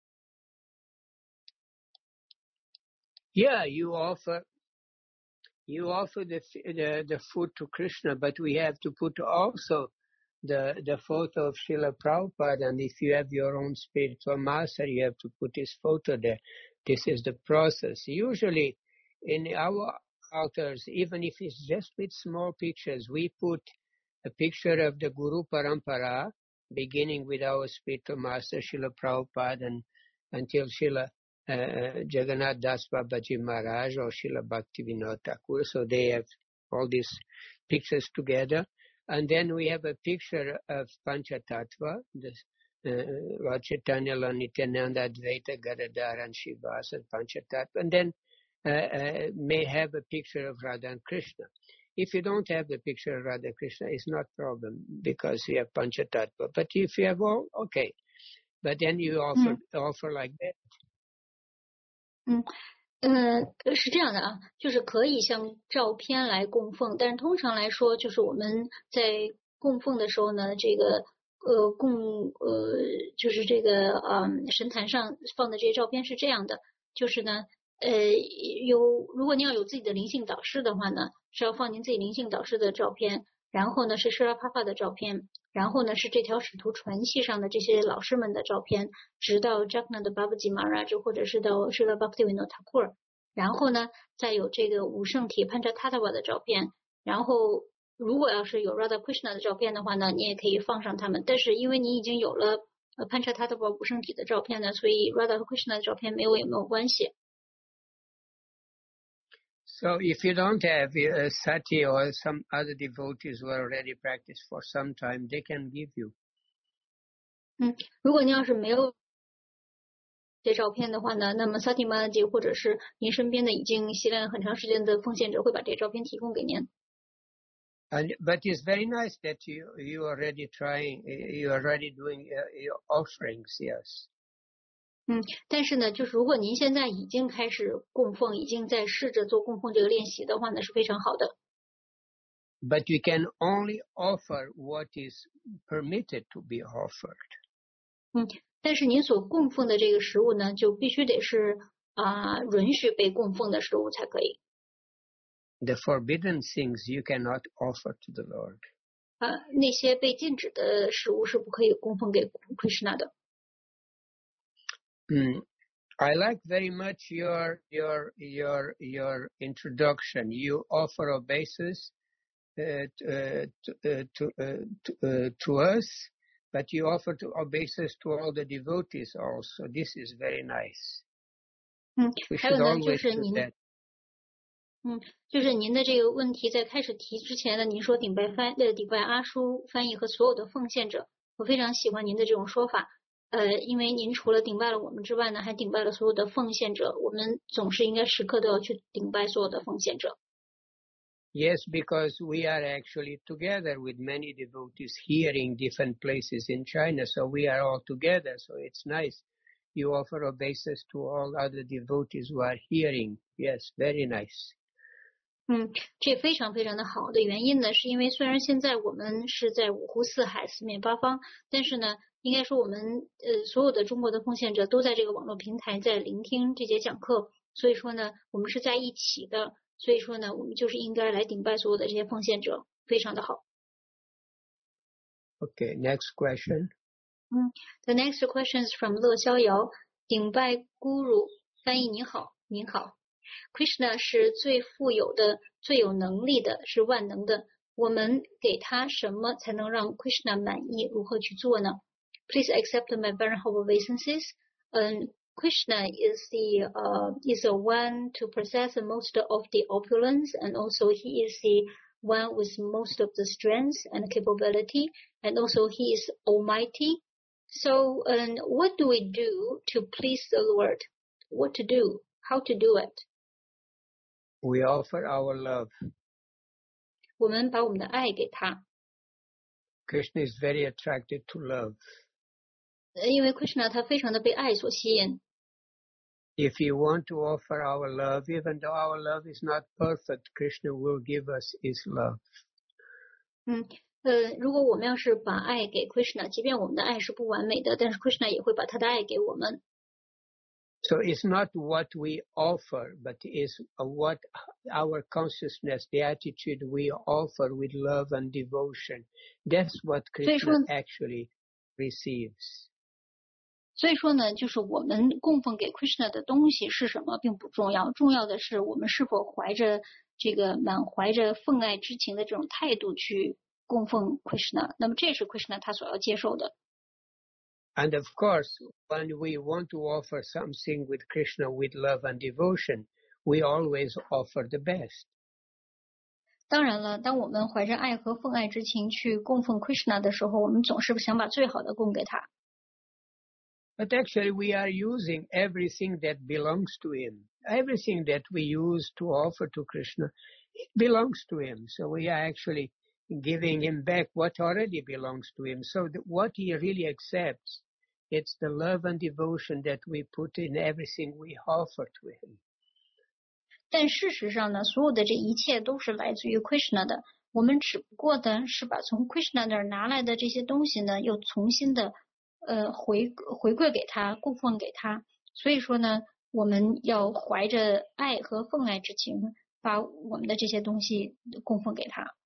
Yeah, you offer you offer the, the the food to Krishna, but we have to put also the the photo of Srila Prabhupada, and if you have your own spiritual master, you have to put his photo there. This is the process. Usually in our altars, even if it's just with small pictures, we put a picture of the Guru Parampara, beginning with our spiritual master Srila Prabhupada and until Srila uh, Jagannath Das Babaji Maharaj or Srila Bhaktivinoda Thakur. So they have all these pictures together. And then we have a picture of Panchatattva, the uh, Lord Chaitanya, Lord Nityananda, Advaita, Gadadhar, and Srivas, and Panchatattva. And then uh, uh, may have a picture of Radha and Krishna. If you don't have the picture of Radha Krishna, it's not a problem because you have Panchatattva. But if you have all, okay. But then you offer, mm. offer like that. 嗯。嗯，是这样的啊，就是可以像照片来供奉，但是通常来说，就是我们在供奉的时候呢，这个呃供呃就是这个嗯神坛上放的这些照片是这样的，就是呢呃有如果您要有自己的灵性导师的话呢，是要放您自己灵性导师的照片，然后呢是舍拉帕帕的照片，然后呢是这条使徒传系上的这些老师们的照片，直到 Jagannath Babaji Maharaj 或者是到 Srila Bhaktivinoda Thakur， 然后呢再有这个五圣体 Panchatattva 的照片，然后如果要是有 Radha Krishna 的照片的话呢，你也可以放上他们，但是因为你已经有了 Panchatattva 五圣体的照片呢，所以 Radha Krishna 的照片没有也没有关系。 So if you don't have a sati or some other devotees who are already practiced for some time, they can give you. 嗯，如果你要是没有这照片的话呢，那么 Sati Mataji 或者是您身边的已经习练很长时间的奉献者会把这照片提供给您。 And but it's very nice that you you already trying you already doing your offerings, yes. 嗯，但是呢，就是如果您现在已经开始供奉，已经在试着做供奉这个练习的话呢，是非常好的。 But you can only offer what is permitted to be offered. 嗯，但是您所供奉的这个食物呢，就必须得是啊、呃、允许被供奉的食物才可以。 The forbidden things you cannot offer to the Lord. 啊、呃，那些被禁止的食物是不可以供奉给 Krishna 的。 Mm. I like very much your your your your introduction. You offer obeisance uh, to uh, to uh, to, uh, to us, but you offer to obeisance to all the devotees also. This is very nice. 嗯， We 还有 should 呢， always 就是 do 您， that. 嗯，就是您的这个问题在开始提之前呢，您说顶拜翻呃顶拜阿叔翻译和所有的奉献者，我非常喜欢您的这种说法。呃，因为您除了顶拜了我们之外呢，还顶拜了所有的奉献者。我们总是应该时刻都要去顶拜所有的奉献者。 Yes, because we are actually together with many devotees here in different places in China, so we are all together. So it's nice. You offer obeisance to all other devotees who are hearing. Yes, very nice. 嗯，这非常非常的好的原因呢，是因为虽然现在我们是在五湖四海、四面八方，但是呢，应该说我们呃所有的中国的奉献者都在这个网络平台在聆听这节讲课， 所以说呢，我们是在一起的，所以说呢，我们就是应该来顶拜所有的这些奉献者，非常的好。 Okay, next question. 嗯 The next question is from 乐逍遥，顶拜 Guru， 翻译你好，您好。Krishna 是最富有的、最有能力的，是万能的。我们给他什么才能让 Krishna 满意？如何去做呢 ？Please accept my very humble obeisances. Um, Krishna is the uh, is the one to possess most of the opulence, and also he is the one with most of the strength and capability, and also he is almighty. So, um, what do we do to please the Lord? What to do? How to do it? We offer our love. 我们把我们的爱给他。 Krishna is very attracted to love. 因为 Krishna 他非常的被爱所吸引。 If we want to offer our love, even though our love is not perfect, Krishna will give us his love. 嗯，呃，如果我们要是把爱给 Krishna， 即便我们的爱是不完美的，但是 Krishna 也会把他的爱给我们。 So it's not what we offer, but it's what our consciousness, the attitude we offer with love and devotion. That's what Krishna actually receives. 所以说呢，就是我们供奉给 Krishna 的东西是什么并不重要，重要的是我们是否怀着这个满怀着奉爱之情的这种态度去供奉 Krishna。那么这是 Krishna 他所要接受的。 And of course, when we want to offer something with Krishna with love and devotion, we always offer the best. 当然了，当我们怀着爱和奉爱之情去供奉 Krishna 的时候，我们总是想把最好的供给他。 But actually, we are using everything that belongs to him. Everything that we use to offer to Krishna, it belongs to him. So we are actually giving him back what already belongs to him. So that what he really accepts, it's the love and devotion that we put in everything we offer to him. 但事实上呢，所有的这一切都是来自于 Krishna 的。我们只不过呢是把从 Krishna 那儿拿来的这些东西呢，又重新的呃回回馈给他，供奉给他。所以说呢，我们要怀着爱和奉爱之情，把我们的这些东西供奉给他。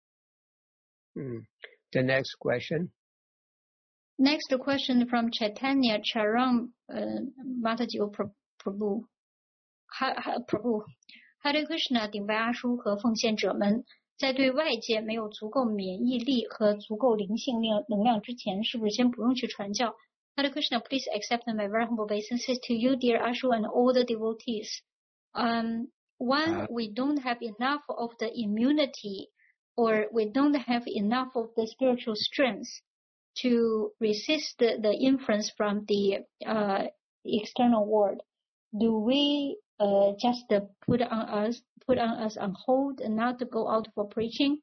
Mm. The next question. Next question from Chaitanya Charan uh, Mataji Prabhu. Prabhu. Hare Krishna 顶拜阿叔和奉献者们，在对外界没有足够免疫力和足够灵性能量之前，是不是先不用去传教 ？Hare Krishna, please accept my very humble obeisances to you, dear Ashu, and all the devotees. Um, when we don't have enough of the immunity, or we don't have enough of the spiritual strength to resist the, the influence from the uh, external world, do we uh, just uh, put on us put on us on hold and not to go out for preaching?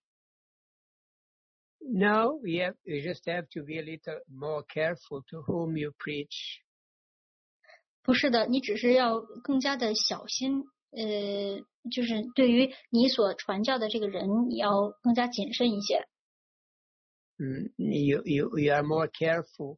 No, we have, you just have to be a little more careful to whom you preach. 不是的，你只是要更加的小心，呃，就是对于你所传教的这个人，你要更加谨慎一些。 Mm, you, you, you are more careful.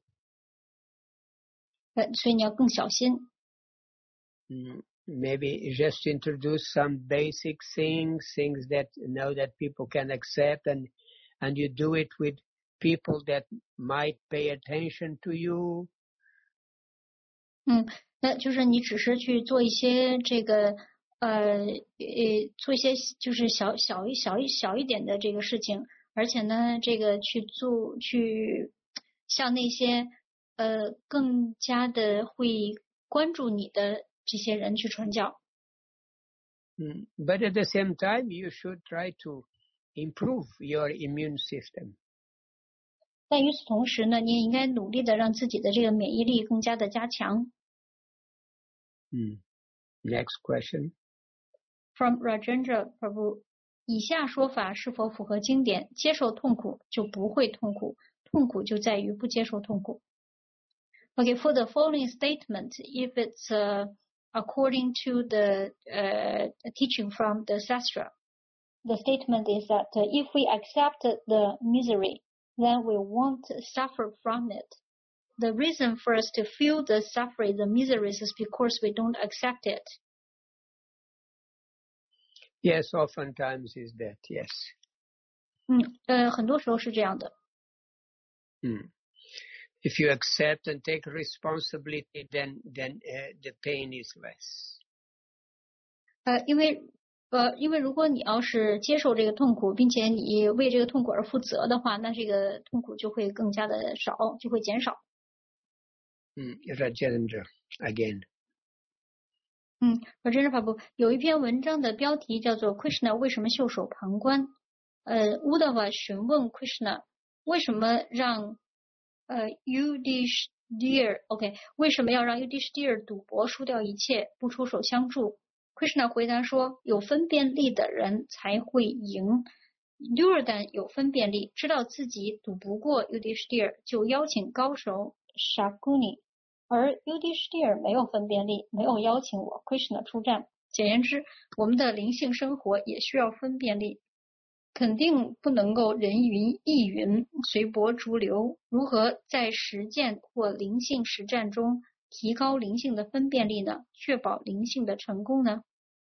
呃，所以你要更小心。 Mm, maybe just introduce some basic things, things that you know that people can accept, and and you do it with people that might pay attention to you. 嗯，那就是你只是去做一些这个呃呃，做一些就是小小一小一小一点的这个事情，而且呢，这个去做去向那些呃更加的会关注你的这些人去传教。 Mm, but at the same time, you should try to improve your immune system. 但与此同时呢，你也应该努力的让自己的这个免疫力更加的加强。 Mm. Next question. From Rajendra Prabhu. 以下说法是否符合经典？接受痛苦就不会痛苦，痛苦就在于不接受痛苦。Okay, for the following statement, if it's uh, according to the uh, teaching from the Shastra, the statement is that uh, if we accept the misery, then we won't suffer from it. The reason for us to feel the suffering, the miseries, is because we don't accept it. Yes, oftentimes is that, yes. 嗯，呃，很多时候是这样的。 Mm. If you accept and take responsibility, then then uh, the pain is less. 呃，因为呃，因为如果你要是接受这个痛苦，并且你为这个痛苦而负责的话，那这个痛苦就会更加的少，就会减少。 Mm. Rajendra, again. 嗯，我真是怕不有一篇文章的标题叫做 Krishna 为什么袖手旁观？呃，乌达瓦询问 Krishna 为什么让呃 Yudhishthira OK 为什么要让 Yudhishthira 赌博输掉一切，不出手相助 ？Krishna 回答说，有分辨力的人才会赢。Duryodhana 有分辨力，知道自己赌不过 Yudhishthira， 就邀请高手 Shakuni。而 Yudhishthira 没有分辨力，没有邀请我 Krishna 出战。简言之，我们的灵性生活也需要分辨力，肯定不能够人云亦云，随波逐流。如何在实践或灵性实战中提高灵性的分辨力呢？确保灵性的成功呢？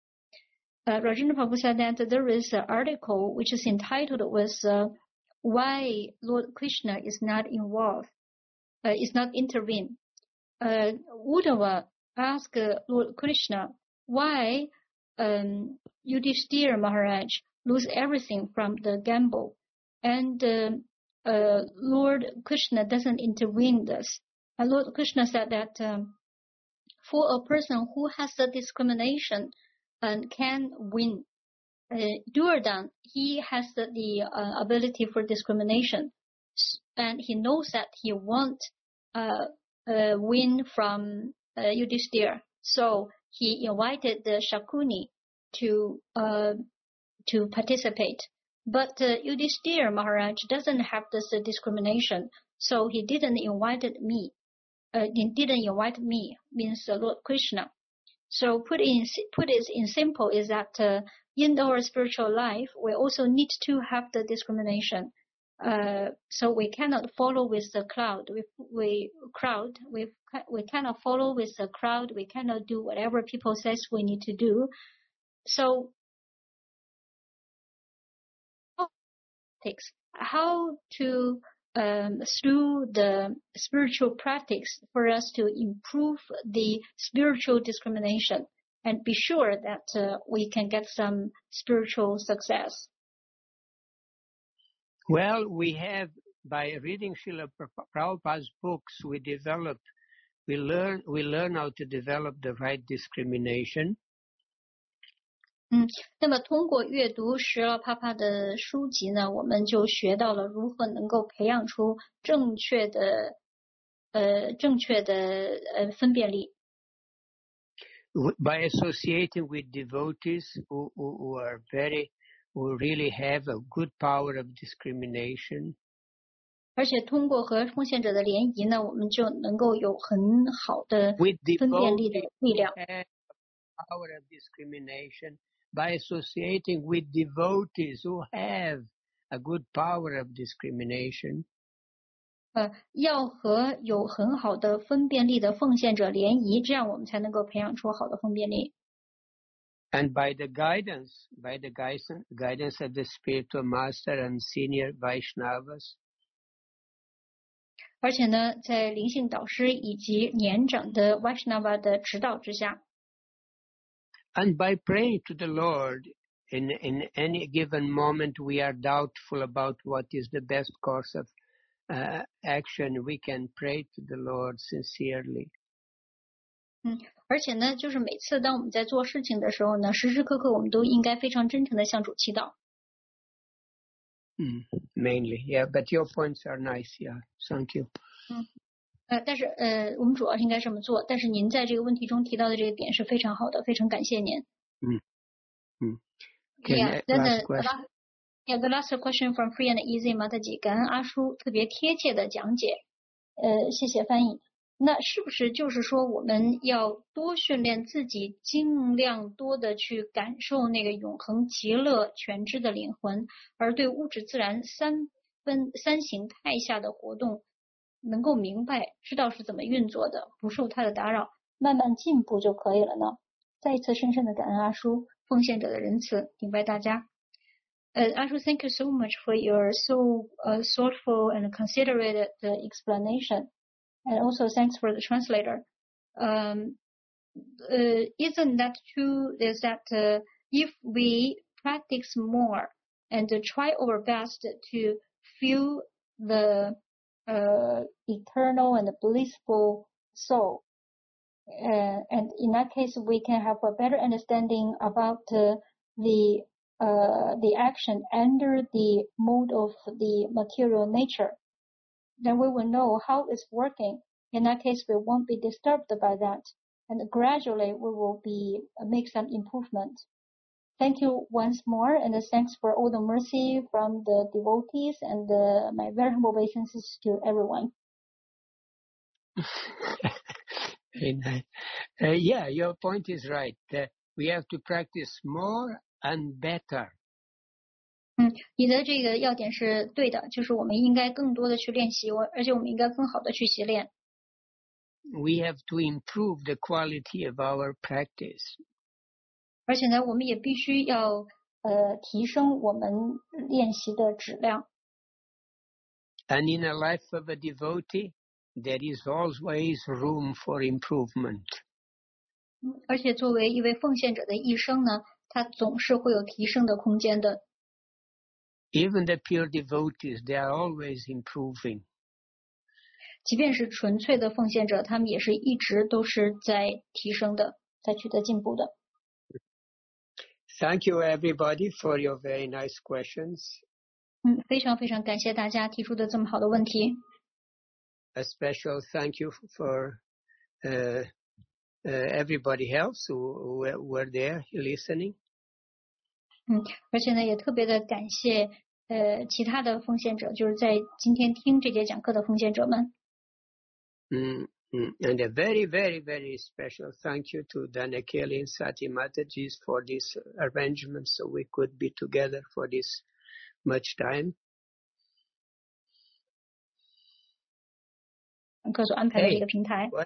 Uh, Rajendra Prabhu said that there is an article which is entitled with uh, why Lord Krishna is not involved, uh, is not intervened. Uh, Uddhava asked Lord Krishna why um, Yudhishthira Maharaj lose everything from the gamble, and uh, uh, Lord Krishna doesn't intervene this. And Lord Krishna said that um, for a person who has the discrimination and can win, uh, Duryodhana, he has the, the uh, ability for discrimination, and he knows that he won't uh, Uh, win from uh, Yudhishthira. So he invited the Shakuni to uh, to participate. But uh, Yudhishthira Maharaj doesn't have this uh, discrimination, so he didn't invite me. Uh, he didn't invite me, means uh, Lord Krishna. So put in put it in simple is that uh, in our spiritual life we also need to have the discrimination. Uh, so we cannot follow with the crowd. We we crowd. We we cannot follow with the crowd. We cannot do whatever people says we need to do. So, how to um, through the spiritual practice for us to improve the spiritual discrimination and be sure that uh, we can get some spiritual success. Well, we have, by reading Srila Prabhupada's books, we develop, we learn, we learn how to develop the right discrimination. 嗯，那么通过阅读施拉帕帕的书籍呢，我们就学到了如何能够培养出正确的，呃，正确的呃分辨力。 By associating with devotees who, who, who are very who really have a good power of discrimination. 而且通过和奉献者的联谊呢，我们就能够有很好的分辨力的力量。 Power of discrimination by associating with devotees who have a good power of discrimination. 呃，要和有很好的分辨力的奉献者联谊，这样我们才能够培养出好的分辨力。 And by the guidance, by the guidance, guidance of the spiritual master and senior Vaishnavas. 而且呢，在灵性导师以及年长的 Vaishnava 的指导之下。 And by praying to the Lord in, in any given moment we are doubtful about what is the best course of uh, action, we can pray to the Lord sincerely. 嗯，而且呢，就是每次当我们在做事情的时候呢，时时刻刻我们都应该非常真诚的向主祈祷。 Mm, mainly, yeah, but your points are nice, yeah. Thank you. 嗯，呃，但是呃，我们主要是应该这么做。但是您在这个问题中提到的这个点是非常好的，非常感谢您。 嗯嗯。 Yeah, then the last, yeah, the last question from Free and Easy Mataji， 感恩阿叔特别贴切的讲解，呃，谢谢翻译。那是不是就是说我们要多训练自己，尽量多的去感受那个永恒极乐全知的灵魂，而对物质自然三分三形态下的活动能够明白知道是怎么运作的，不受它的打扰，慢慢进步就可以了呢？再一次深深的感恩阿叔。 奉献者的仁慈，顶拜大家。Uh, Ashu, thank you so much for your so uh, thoughtful and considerate uh, explanation, and also thanks for the translator. Um, uh, isn't that true? Is that uh, if we practice more and try our best to feel the uh, eternal and blissful soul, uh, and in that case, we can have a better understanding about uh, the uh, the action under the mode of the material nature. Then we will know how it's working. In that case, we won't be disturbed by that, and gradually we will be uh, make some improvement. Thank you once more, and thanks for all the mercy from the devotees, and uh, my very humble obeisances to everyone. Amen. Uh, yeah, your point is right. Uh, we have to practice more and better. 嗯，你的这个要点是对的，就是我们应该更多的去练习，我而且我们应该更好的去习练。 We have to improve the quality of our practice. 而且呢，我们也必须要呃提升我们练习的质量。 And in a life of a devotee, there is always room for improvement. 而且作为一位奉献者的一生呢，他总是会有提升的空间的。 Even the pure devotees, they are always improving. 即便是纯粹的奉献者，他们也是一直都是在提升的，在取得进步的。 Thank you, everybody, for your very nice questions. 嗯，非常非常感谢大家提出的这么好的问题。 A special thank you for uh, uh, everybody else who, who were there listening. 嗯，而且呢，也特别的感谢呃其他的奉献者，就是在今天听这节讲课的奉献者们。 Mm, mm. And a very, very, very special thank you to Danakeli and Sati Mataji for this arrangement, so we could be together for this much time. 课所安排的这个平台。 Hey, what?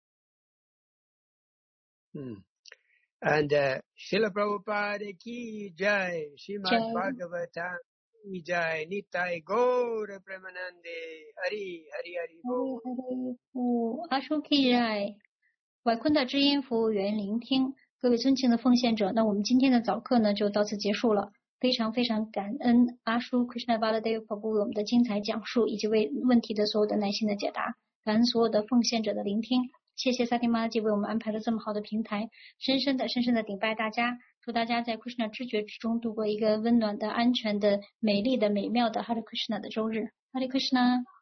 Hmm. And uh, Srila Prabhupada ki jai, Srimad Bhagavatam ki jai, Nitai Gaur Premanande, Hari Hari Hari Bol. 阿舒 K 在外坤的知音服务员聆听，各位尊敬的奉献者，那我们今天的早课呢就到此结束了。非常非常感恩阿舒 Krishna Baladev Prabhu 为我们的精彩讲述，以及为问题的所有的耐心的解答。感恩所有的奉献者的聆听，谢谢萨提玛吉为我们安排了这么好的平台，深深的深深的顶拜大家，祝大家在 Krishna 知觉之中度过一个温暖的、安全的、美丽的、美妙的 Hare Krishna 的周日。Hare Krishna。